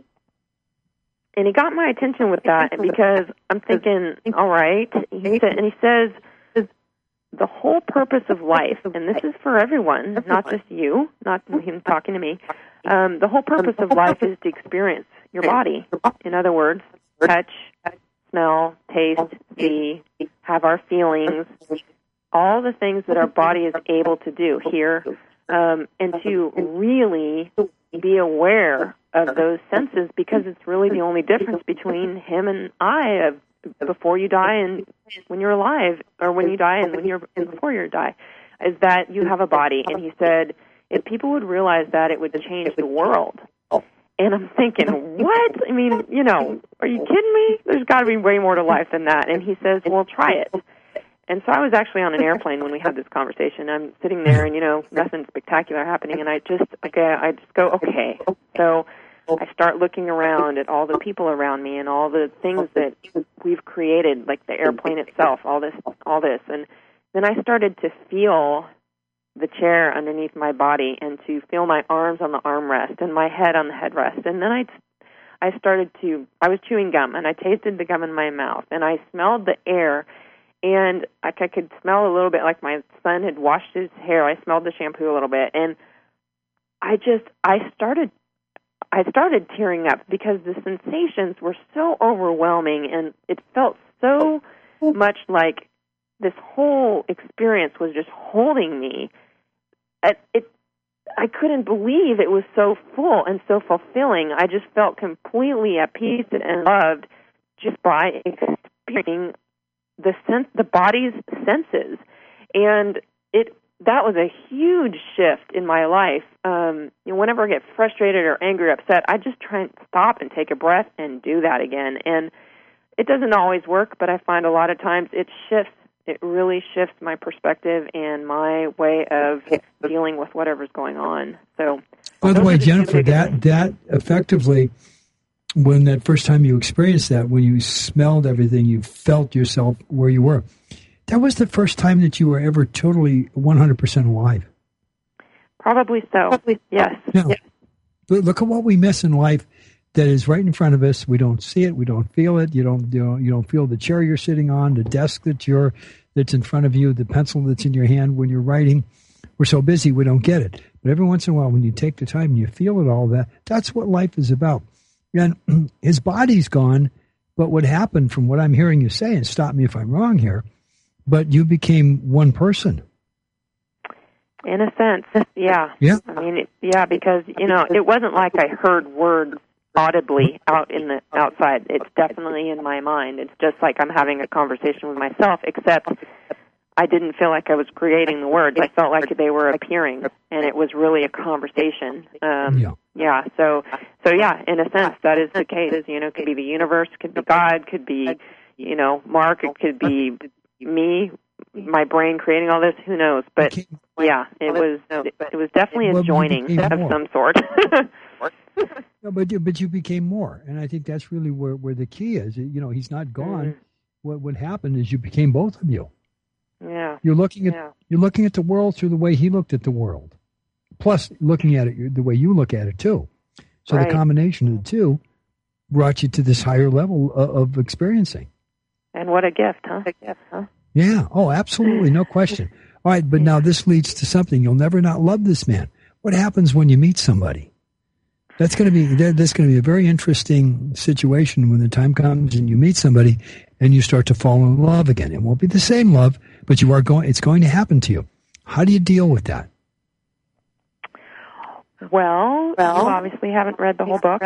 And he got my attention with that, because I'm thinking, all right. He said, and he says, the whole purpose of life, and this is for everyone, not just you, not him talking to me, um, the whole purpose of life is to experience your body. In other words, touch, smell, taste, see, have our feelings, all the things that our body is able to do here, um, and to really be aware of those senses, because it's really the only difference between him and I of before you die and when you're alive, or when you die and when you're and before you die, is that you have a body. And he said, if people would realize that, it would change the world. And I'm thinking, what? I mean, you know, are you kidding me? There's got to be way more to life than that. And he says, well, try it. And so I was actually on an airplane when we had this conversation. I'm sitting there, and, you know, nothing spectacular happening, and I just, okay, I just go, okay. So I start looking around at all the people around me and all the things that we've created, like the airplane itself, all this, all this. And then I started to feel the chair underneath my body, and to feel my arms on the armrest and my head on the headrest. And then I, I started to, I was chewing gum, and I tasted the gum in my mouth, and I smelled the air, and I, I could smell a little bit like my son had washed his hair. I smelled the shampoo a little bit, and I just, I started I started tearing up, because the sensations were so overwhelming, and it felt so much like this whole experience was just holding me. It, it, I couldn't believe it was so full and so fulfilling. I just felt completely at peace and loved just by experiencing the sense, the body's senses, and it. That was a huge shift in my life. Um, you know, whenever I get frustrated or angry or upset, I just try and stop and take a breath and do that again. And it doesn't always work, but I find a lot of times it shifts. It really shifts my perspective and my way of dealing with whatever's going on. So, by the way, Jennifer, that that effectively, when that first time you experienced that, when you smelled everything, you felt yourself where you were. That was the first time that you were ever totally one hundred percent alive. Probably so. Probably, yes. Yeah. yes. Look at what we miss in life that is right in front of us. We don't see it. We don't feel it. You don't, you don't, you don't feel the chair you're sitting on, the desk that you're, that's in front of you, the pencil that's in your hand when you're writing. We're so busy we don't get it. But every once in a while, when you take the time and you feel it all, that that's what life is about. And his body's gone, but what happened, from what I'm hearing you say, and stop me if I'm wrong here, but you became one person. In a sense, yeah. Yeah. I mean, it, yeah, because, you know, it wasn't like I heard words audibly out in the outside. It's definitely in my mind. It's just like I'm having a conversation with myself, except I didn't feel like I was creating the words. I felt like they were appearing, and it was really a conversation. Um, yeah. Yeah. So, so yeah, in a sense, that is the case. You know, it could be the universe, could be God, could be, you know, Mark, it could be me, my brain creating all this. Who knows? But yeah, it was it was definitely a joining of some sort. No, but you, but you became more, and I think that's really where, where the key is. You know, he's not gone. Mm-hmm. What what happened is you became both of you. Yeah. You're looking at yeah. you're looking at the world through the way he looked at the world, plus looking at it the way you look at it too. So right. the combination of the two brought you to this higher level of, of experiencing. And what a gift, huh? A gift, huh? Yeah. Oh, absolutely, no question. All right, but now this leads to something. You'll never not love this man. What happens when you meet somebody? That's going to be that's going to be a very interesting situation when the time comes and you meet somebody and you start to fall in love again. It won't be the same love, but you are going. It's going to happen to you. How do you deal with that? Well, well you obviously haven't read the whole book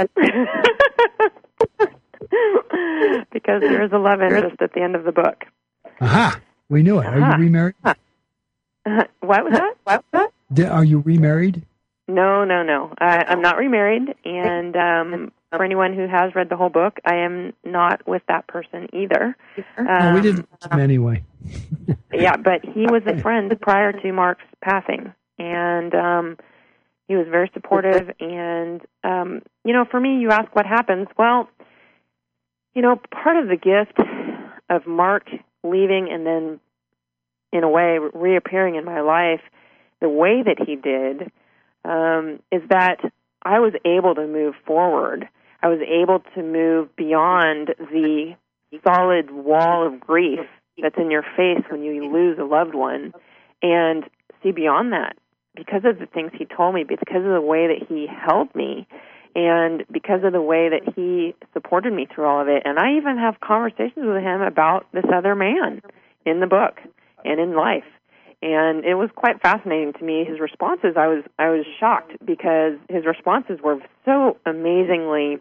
because there is a love interest at the end of the book. Aha! We knew it. Are you remarried? Uh, what was that? What was that? Are you remarried? No, no, no. I, I'm not remarried, and um, for anyone who has read the whole book, I am not with that person either. Um, oh, we didn't um, anyway. Yeah, but he was a friend prior to Mark's passing, and um, he was very supportive. And, um, you know, for me, you ask what happens. Well, you know, part of the gift of Mark leaving and then, in a way, reappearing in my life the way that he did, Um, is that I was able to move forward. I was able to move beyond the solid wall of grief that's in your face when you lose a loved one and see beyond that because of the things he told me, because of the way that he held me, and because of the way that he supported me through all of it. And I even have conversations with him about this other man in the book and in life. And it was quite fascinating to me. His responses, I was I was shocked because his responses were so amazingly.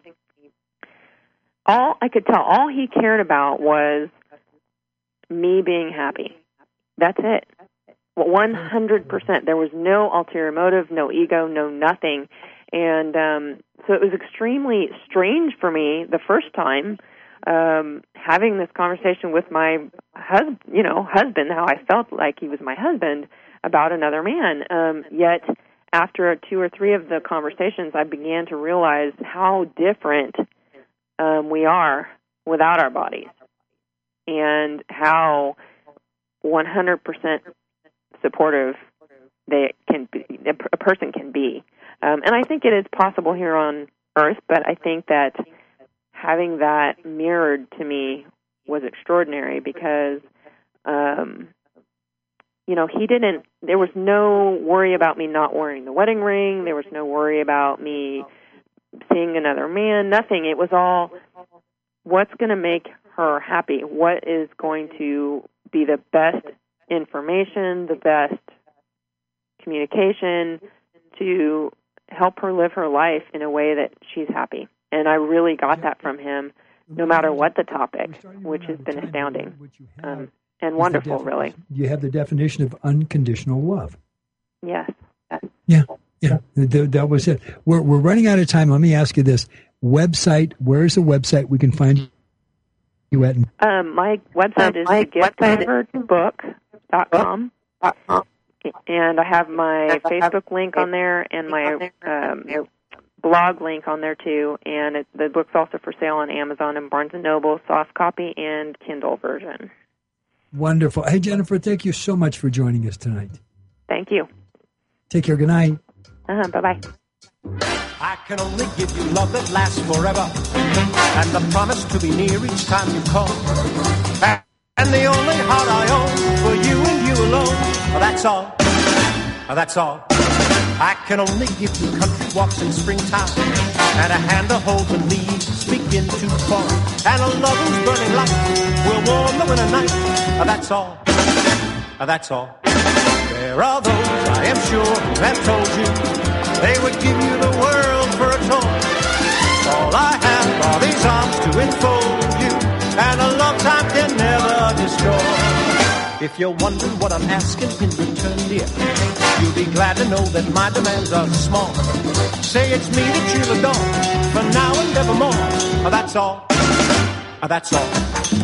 All I could tell, all he cared about was me being happy. That's it. one hundred percent. There was no ulterior motive, no ego, no nothing. And um, so it was extremely strange for me the first time um, having this conversation with my husband, you know, husband, how I felt like he was my husband about another man. Um, yet after two or three of the conversations, I began to realize how different um, we are without our bodies and how one hundred percent supportive they can be, a person can be. Um, and I think it is possible here on Earth, but I think that having that mirrored to me was extraordinary because, um, you know, he didn't, there was no worry about me not wearing the wedding ring. There was no worry about me seeing another man, nothing. It was all, what's going to make her happy? What is going to be the best information, the best communication to help her live her life in a way that she's happy? And I really got that from him, no matter what the topic, which has been astounding um, and wonderful, really. You have the definition of unconditional love. Yes. Yeah, yeah, that, that was it. We're we're running out of time. Let me ask you this: website? Where's the website we can find you at? Um, my website is the gift covered book dot com. And I have my Facebook link on there and my um, blog link on there too. And it, the book's also for sale on Amazon and Barnes and Noble, soft copy and Kindle version. Wonderful. Hey, Jennifer, thank you so much for joining us tonight. Thank you. Take care. Good night. Uh-huh. Bye-bye. I can only give you love that lasts forever and the promise to be near each time you call. And the only heart I own for you and you alone. Well, that's all. Well, that's all. I can only give you country walks in springtime and a hand to hold when leaves begin to fall. And a love whose burning light will warm the winter night. Well, that's all. Well, that's all. There are those, I am sure, who have told you they would give you the world for a toy. All I have are these arms to enfold you, and a love time can never destroy. If you're wondering what I'm asking in return, dear, you'll be glad to know that my demands are small. Say it's me that you'll adore, for now and evermore. That's all. That's all.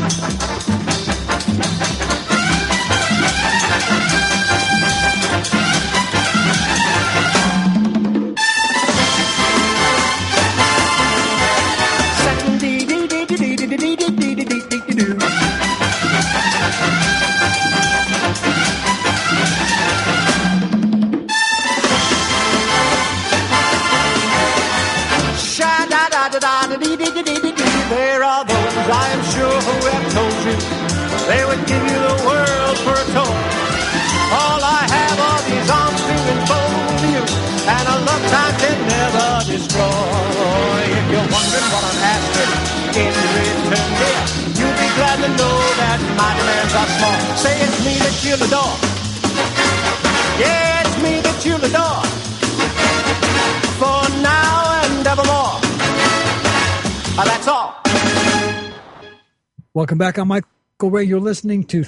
There are those, I am sure, who have told you they would give you the world for a toy. All I have are these arms to enfold you, and a love time can never destroy. If you're wondering what I'm asking in return, dear, you'll be glad to know that my demands are small. Say it's me that you'll adore. Yeah, it's me that you'll adore. For now and evermore. Uh, that's all. Welcome back. I'm Michael Ray. You're listening to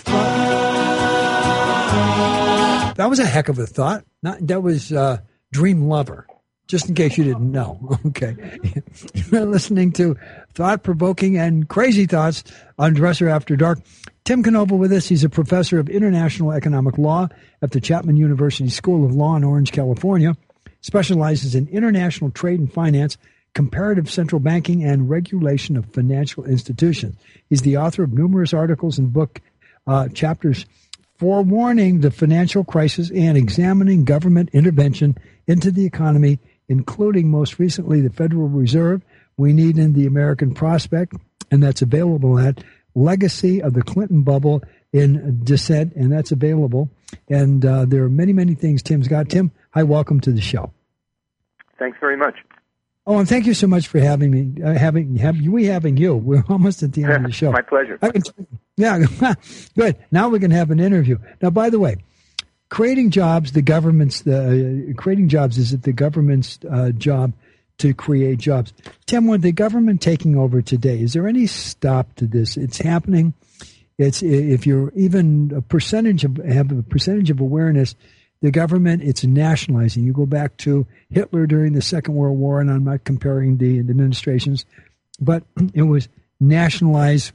Thought. That was a heck of a thought. Not, that was uh, Dream Lover, just in case you didn't know. Okay. You're listening to thought-provoking and crazy thoughts on Dresser After Dark. Tim Canova with us. He's a professor of international economic law at the Chapman University School of Law in Orange, California. Specializes in international trade and finance, comparative central banking, and regulation of financial institutions. He's the author of numerous articles and book uh, chapters forewarning the financial crisis and examining government intervention into the economy, including most recently the Federal Reserve, We Need in the American Prospect, and that's available at Legacy of the Clinton Bubble in Dissent, and that's available. And uh, there are many, many things Tim's got. Tim, hi, welcome to the show. Thanks very much. Oh, and thank you so much for having me. Uh, having have, we having you. We're almost at the end of the show. My pleasure. I can, yeah, good. Now we can have an interview. Now, by the way, creating jobs, the government's the uh, creating jobs is it the government's uh, job to create jobs. Tim, with the government taking over today, is there any stop to this? It's happening. It's if you're even a percentage of have a percentage of awareness. The government, it's nationalizing. You go back to Hitler during the Second World War, and I'm not comparing the administrations, but it was nationalize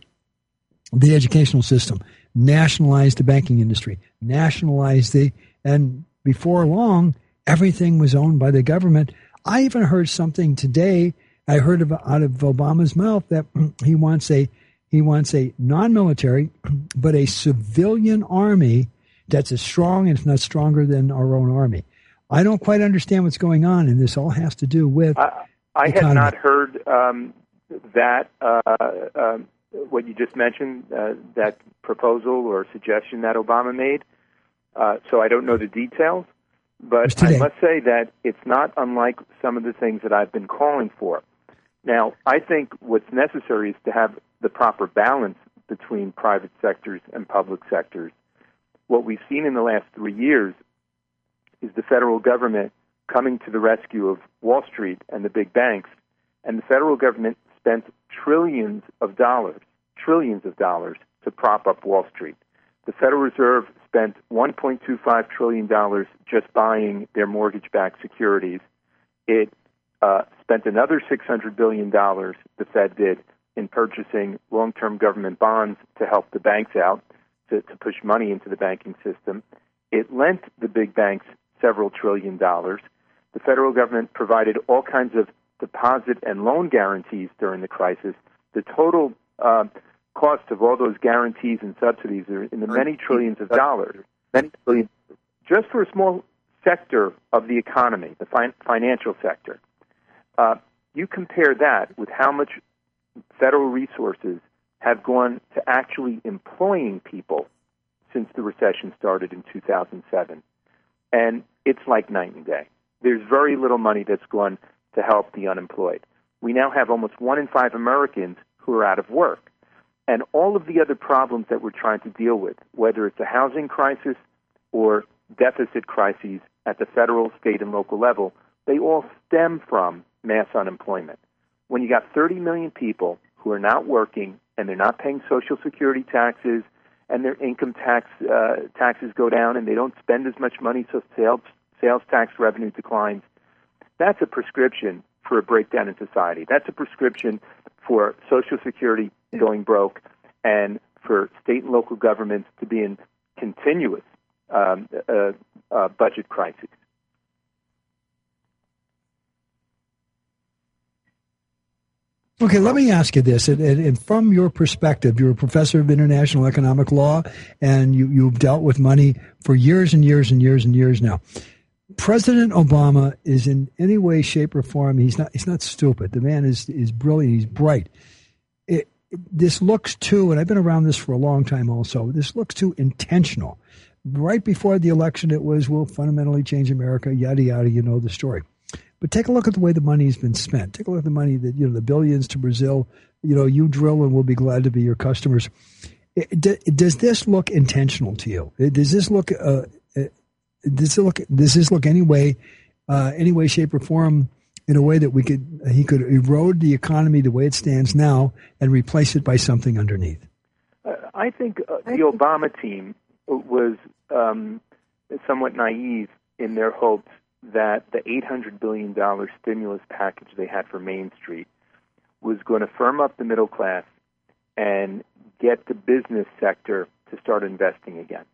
the educational system, nationalize the banking industry, nationalize the, and before long, everything was owned by the government. I even heard something today, I heard of, out of Obama's mouth that he wants a, he wants a non-military, but a civilian army that's as strong, and if not stronger, than our own army. I don't quite understand what's going on, and this all has to do with I, I had not heard um, that, uh, uh, what you just mentioned, uh, that proposal or suggestion that Obama made, uh, so I don't know the details, but I must say that it's not unlike some of the things that I've been calling for. Now, I think what's necessary is to have the proper balance between private sectors and public sectors. What we've seen in the last three years is the federal government coming to the rescue of Wall Street and the big banks, and the federal government spent trillions of dollars, trillions of dollars to prop up Wall Street. The Federal Reserve spent one point two five trillion dollars just buying their mortgage-backed securities. It uh, spent another six hundred billion dollars, the Fed did, in purchasing long-term government bonds to help the banks out. To, to push money into the banking system. It lent the big banks several trillion dollars. The federal government provided all kinds of deposit and loan guarantees during the crisis. The total uh, cost of all those guarantees and subsidies are in the many trillions of dollars. Many trillions, just for a small sector of the economy, the fin- financial sector. Uh, you compare that with how much federal resources have gone to actually employing people since the recession started in two thousand seven. And it's like night and day. There's very little money that's gone to help the unemployed. We now have almost one in five Americans who are out of work. And all of the other problems that we're trying to deal with, whether it's a housing crisis or deficit crises at the federal, state, and local level, they all stem from mass unemployment. When you got thirty million people who are not working and they're not paying Social Security taxes and their income tax uh, taxes go down, and they don't spend as much money, so sales sales tax revenue declines. That's a prescription for a breakdown in society. That's a prescription for Social Security going broke, and for state and local governments to be in continuous um, uh, uh, budget crises. Okay, let me ask you this, and, and, and from your perspective, you're a professor of international economic law, and you, you've dealt with money for years and years and years and years now. President Obama is in any way, shape, or form, he's not he's not stupid. The man is is brilliant, he's bright. It, it, this looks too, and I've been around this for a long time also, this looks too intentional. Right before the election, it was, we'll fundamentally change America, yada, yada, you know the story. But take a look at the way the money's been spent. Take a look at the money that, you know, the billions to Brazil, you know, you drill and we'll be glad to be your customers. It, d- does this look intentional to you? Does this look, uh, does it look, does this look any way, uh, any way, shape, or form in a way that we could, he could erode the economy the way it stands now and replace it by something underneath? Uh, I think uh, the Obama team was um, somewhat naive in their hopes that the eight hundred billion dollars stimulus package they had for Main Street was going to firm up the middle class and get the business sector to start investing again.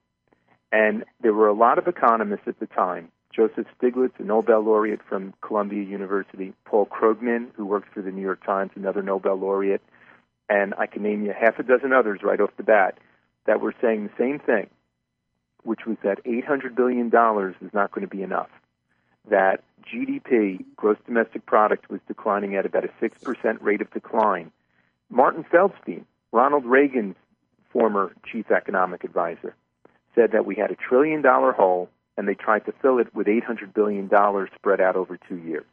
And there were a lot of economists at the time, Joseph Stiglitz, a Nobel laureate from Columbia University, Paul Krugman, who worked for the New York Times, another Nobel laureate, and I can name you half a dozen others right off the bat, that were saying the same thing, which was that eight hundred billion dollars is not going to be enough. That G D P, gross domestic product, was declining at about a six percent rate of decline. Martin Feldstein, Ronald Reagan's former chief economic advisor, said that we had a trillion-dollar hole, and they tried to fill it with eight hundred billion dollars spread out over two years.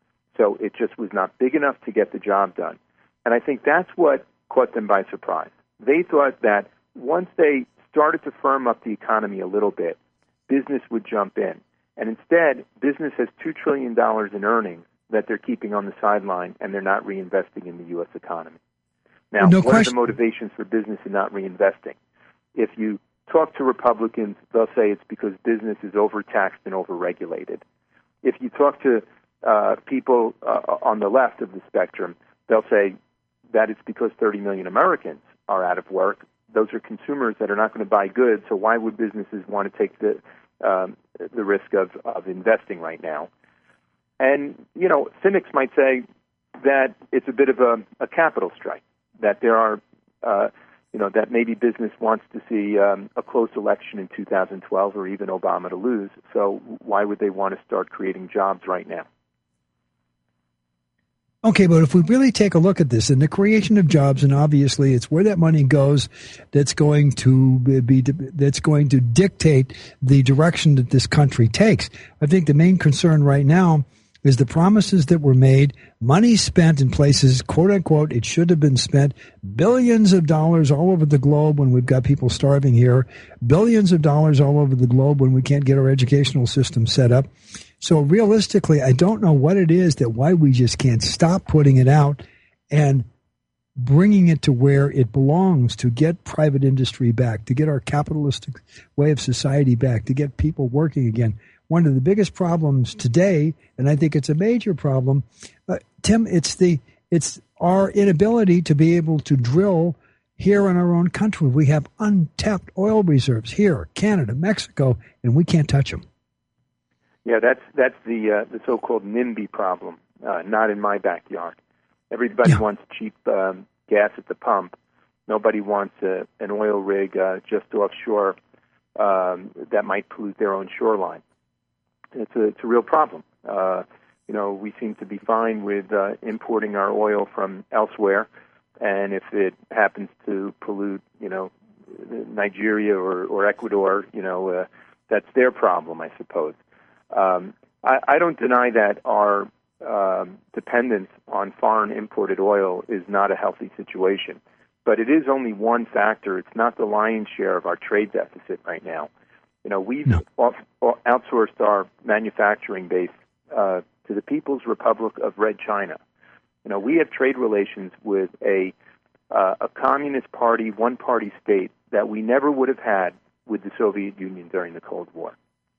So it just was not big enough to get the job done. And I think that's what caught them by surprise. They thought that once they started to firm up the economy a little bit, business would jump in. And instead, business has two trillion dollars in earnings that they're keeping on the sideline, and they're not reinvesting in the U S economy. Now, no what question. are the motivations for business in not reinvesting? If you talk to Republicans, they'll say it's because business is overtaxed and overregulated. If you talk to uh, people uh, on the left of the spectrum, they'll say that it's because thirty million Americans are out of work. Those are consumers that are not going to buy goods, so why would businesses want to take the um, the risk of, of investing right now? And, you know, cynics might say that it's a bit of a, a capital strike, that there are, uh, you know, that maybe business wants to see um, a close election in two thousand twelve or even Obama to lose, so why would they want to start creating jobs right now? Okay, but if we really take a look at this and the creation of jobs, and obviously it's where that money goes that's going to be, that's going to dictate the direction that this country takes. I think the main concern right now is the promises that were made, money spent in places, quote unquote, it should have been spent, billions of dollars all over the globe when we've got people starving here, billions of dollars all over the globe when we can't get our educational system set up. So realistically, I don't know what it is that why we just can't stop putting it out and bringing it to where it belongs, to get private industry back, to get our capitalistic way of society back, to get people working again. One of the biggest problems today, and I think it's a major problem, uh, Tim, it's the it's our inability to be able to drill here in our own country. We have untapped oil reserves here, Canada, Mexico, and we can't touch them. Yeah, that's that's the uh, the so-called NIMBY problem. Uh, not in my backyard. Everybody Yeah. wants cheap um, gas at the pump. Nobody wants a, an oil rig uh, just offshore um, that might pollute their own shoreline. It's a it's a real problem. Uh, you know, we seem to be fine with uh, importing our oil from elsewhere, and if it happens to pollute, you know, Nigeria or, or Ecuador, you know, uh, that's their problem, I suppose. Um, I, I don't deny that our um, dependence on foreign imported oil is not a healthy situation, but it is only one factor. It's not the lion's share of our trade deficit right now. You know, we've No. off, off, outsourced our manufacturing base uh, to the People's Republic of Red China. You know, we have trade relations with a uh, a communist party, one-party state that we never would have had with the Soviet Union during the Cold War.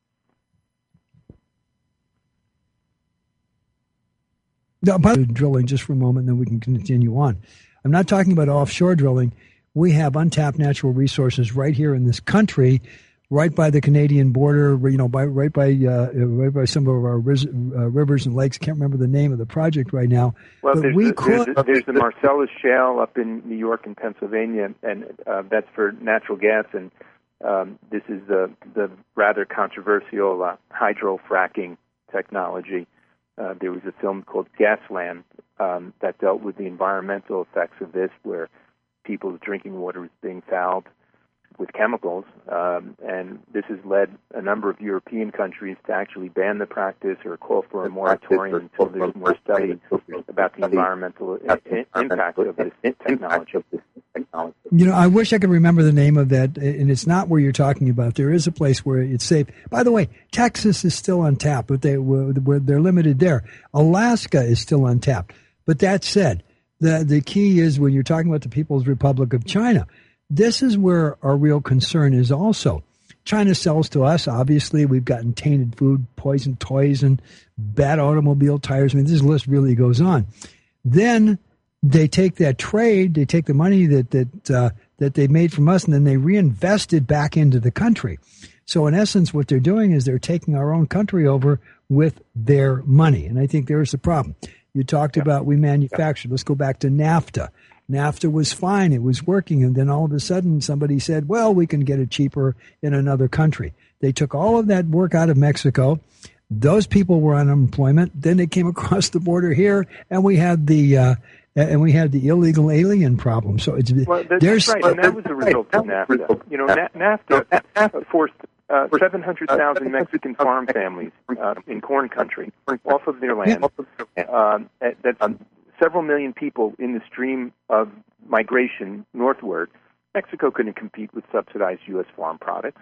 Now, by the drilling, just for a moment, then we can continue on. I'm not talking about offshore drilling. We have untapped natural resources right here in this country, right by the Canadian border. You know, by right by uh, right by some of our riz, uh, rivers and lakes. Can't remember the name of the project right now. Well, but there's, we the, could. There's, the, there's the Marcellus Shale up in New York and Pennsylvania, and uh, that's for natural gas. And um, this is the the rather controversial uh, hydrofracking technology. Uh, there was a film called Gasland um, that dealt with the environmental effects of this, where people's drinking water is being fouled with chemicals, um, and this has led a number of European countries to actually ban the practice or call for a moratorium until there's more study about the environmental I- impact of this technology. You know, I wish I could remember the name of that, and it's not where you're talking about. There is a place where it's safe. By the way, Texas is still untapped, but they where they're limited there. Alaska is still untapped. But that said, the the key is when you're talking about the People's Republic of China, this is where our real concern is also. China sells to us, obviously. We've gotten tainted food, poisoned toys, and bad automobile tires. I mean, this list really goes on. Then they take that trade, they take the money that that uh, that they made from us, and then they reinvest it back into the country. So in essence, what they're doing is they're taking our own country over with their money. And I think there's the problem. You talked yeah. about we manufactured. Let's go back to NAFTA. NAFTA was fine. It was working. And then all of a sudden somebody said, well, we can get it cheaper in another country. They took all of that work out of Mexico. Those people were on unemployment. Then they came across the border here, and we had the uh, and we had the illegal alien problem. So it's well, that's there's right, and that was a result of NAFTA. You know, NAFTA forced uh, seven hundred thousand Mexican farm families uh, in corn country off of their land. Um, that's several million people in the stream of migration northward. Mexico couldn't compete with subsidized U S farm products.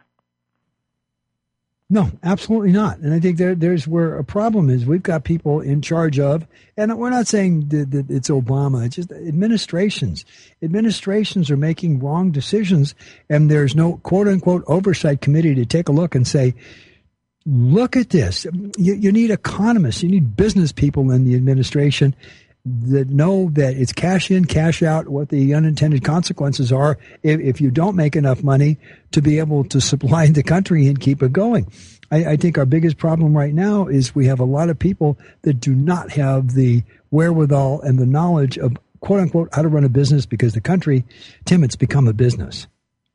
No, absolutely not. And I think there, there's where a problem is. We've got people in charge of, and we're not saying that, that it's Obama, it's just administrations. Administrations are making wrong decisions, and there's no quote-unquote oversight committee to take a look and say, look at this. You, you need economists, you need business people in the administration that know that it's cash in, cash out, what the unintended consequences are if, if you don't make enough money to be able to supply the country and keep it going. I, I think our biggest problem right now is we have a lot of people that do not have the wherewithal and the knowledge of, quote unquote, how to run a business, because the country, Tim, it's become a business.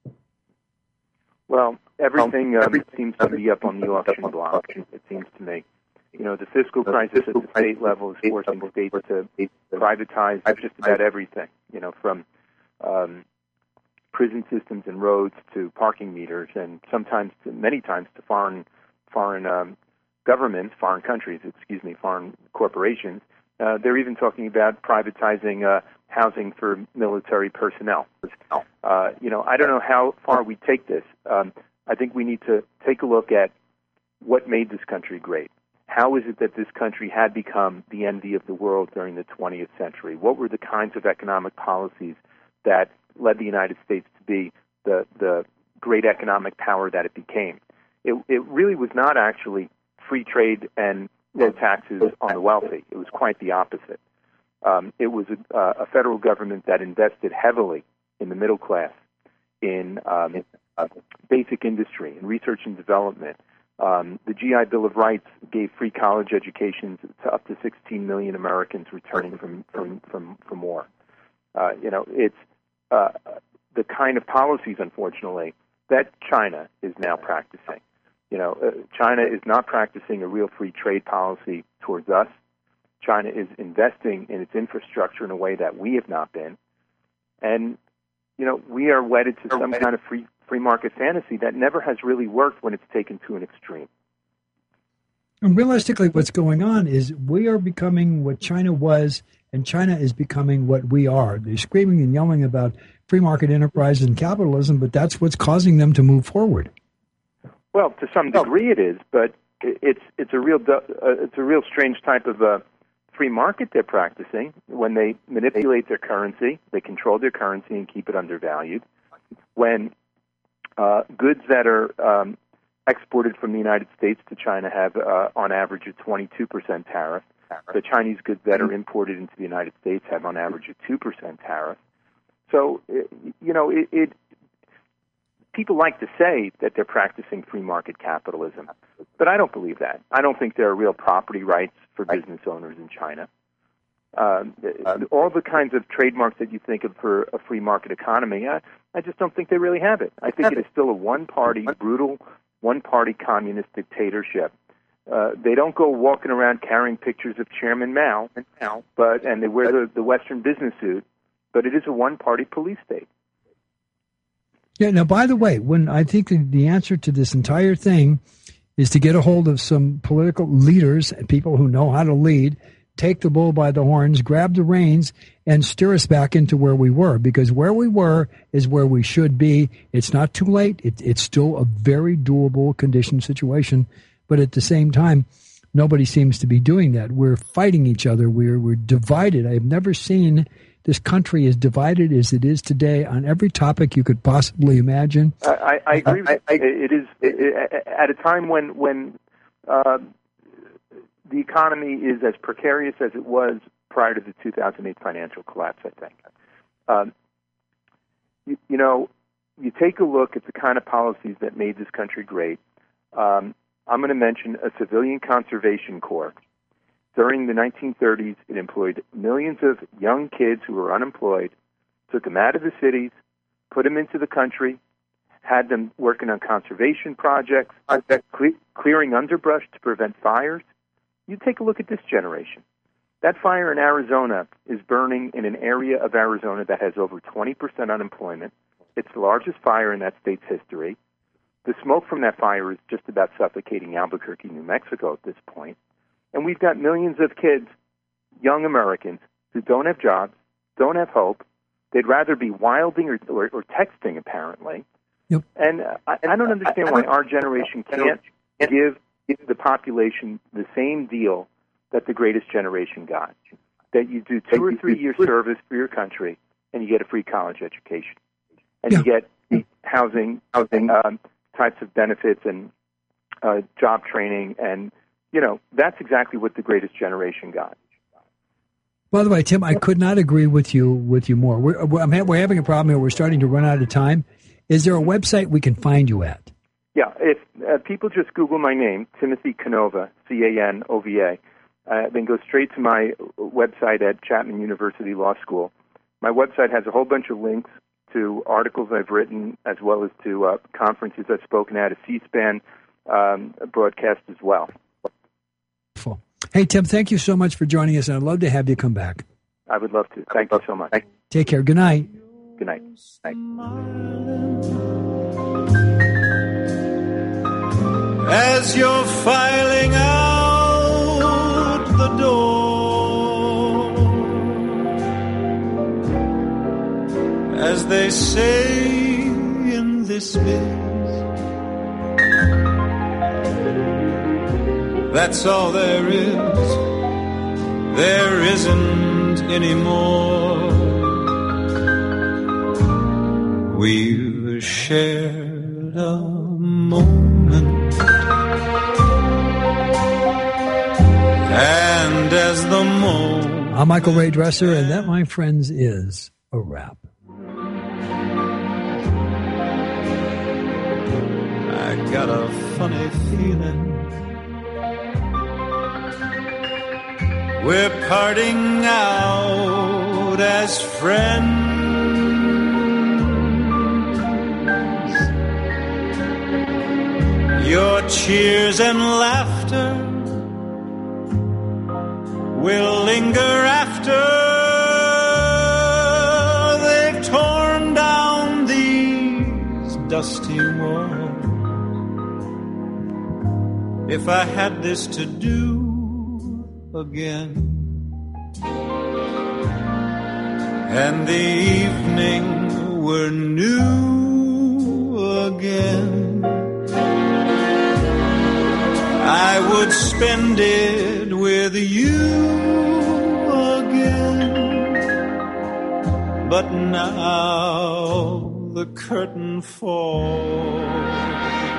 Well, everything um, seems to be up on the auction block, it seems to me. You know, the fiscal crisis at the state level is forcing states to privatize just about everything, you know, from um, prison systems and roads to parking meters, and sometimes, to, many times, to foreign foreign um, governments, foreign countries, excuse me, foreign corporations. Uh, they're even talking about privatizing uh, housing for military personnel. Uh, you know, I don't know how far we take this. Um, I think we need to take a look at what made this country great. How is it that this country had become the envy of the world during the twentieth century? What were the kinds of economic policies that led the United States to be the, the great economic power that it became? It, it really was not actually free trade and low taxes on the wealthy. It was quite the opposite. Um, it was a, a federal government that invested heavily in the middle class, in um, uh, basic industry, in research and development. Um, the G I Bill of Rights gave free college educations to up to sixteen million Americans returning from from from, from war. Uh, you know, it's uh, the kind of policies, unfortunately, that China is now practicing. You know, uh, China is not practicing a real free trade policy towards us. China is investing in its infrastructure in a way that we have not been, and you know, we are wedded to some kind of free. free market fantasy that never has really worked when it's taken to an extreme. And realistically, what's going on is we are becoming what China was, and China is becoming what we are. They're screaming and yelling about free market enterprise and capitalism, but that's what's causing them to move forward. Well, to some degree it is, but it's it's a real uh, it's a real strange type of uh, free market they're practicing when they manipulate their currency, they control their currency and keep it undervalued. When Uh, goods that are um, exported from the United States to China have, uh, on average, a twenty-two percent tariff. The Chinese goods that are imported into the United States have, on average, a two percent tariff. So, you know, it, it people like to say that they're practicing free market capitalism, but I don't believe that. I don't think there are real property rights for business owners in China. Um, all the kinds of trademarks that you think of for a free market economy, I, I just don't think they really have it. I think it is still a one-party, brutal, one-party communist dictatorship. Uh, they don't go walking around carrying pictures of Chairman Mao, but and they wear the, the Western business suit, but it is a one-party police state. Yeah. Now, by the way, when I think the, the answer to this entire thing is to get a hold of some political leaders and people who know how to lead, take the bull by the horns, grab the reins, and steer us back into where we were. Because where we were is where we should be. It's not too late. It, it's still a very doable condition situation. But at the same time, nobody seems to be doing that. We're fighting each other. We're, we're divided. I've never seen this country as divided as it is today on every topic you could possibly imagine. I, I agree with I, I, it. is it, it, at a time when, when uh, the economy is as precarious as it was prior to the two thousand eight financial collapse, I think. Um, you, you know, you take a look at the kind of policies that made this country great. Um, I'm going to mention a civilian conservation corps. During the nineteen thirties, it employed millions of young kids who were unemployed, took them out of the cities, put them into the country, had them working on conservation projects, cle- clearing underbrush to prevent fires. You take a look at this generation. That fire in Arizona is burning in an area of Arizona that has over twenty percent unemployment. It's the largest fire in that state's history. The smoke from that fire is just about suffocating Albuquerque, New Mexico at this point. And we've got millions of kids, young Americans, who don't have jobs, don't have hope. They'd rather be wilding or, or, or texting, apparently. Yep. And uh, I, I don't understand why our generation can't give the population the same deal that the greatest generation got, that you do two or three years service for your country and you get a free college education, and yeah. you get housing, housing um, types of benefits and uh, job training, and you know that's exactly what the greatest generation got. By the way, Tim, I could not agree with you with you more. We're, we're, we're having a problem here. We're starting to run out of time. Is there a website we can find you at? Yeah, if uh, people just Google my name, Timothy Canova, C A N O V A, uh, then go straight to my website at Chapman University Law School. My website has a whole bunch of links to articles I've written, as well as to uh, conferences I've spoken at, a C-SPAN um, broadcast as well. Wonderful. Hey, Tim, thank you so much for joining us, and I'd love to have you come back. I would love to. Thank you so much. Take care. Good night. Good night. Night. As you're filing out the door, as they say in this biz, that's all there is. There isn't any more. We've shared a moment, and as the moment. I'm Michael Ray Dresser, and that, my friends, is a wrap. I got a funny feeling we're parting out as friends. Your cheers and laughter will linger after they've torn down these dusty walls. If I had this to do again, and the evening were new again, I would spend it with you again. But now the curtain falls.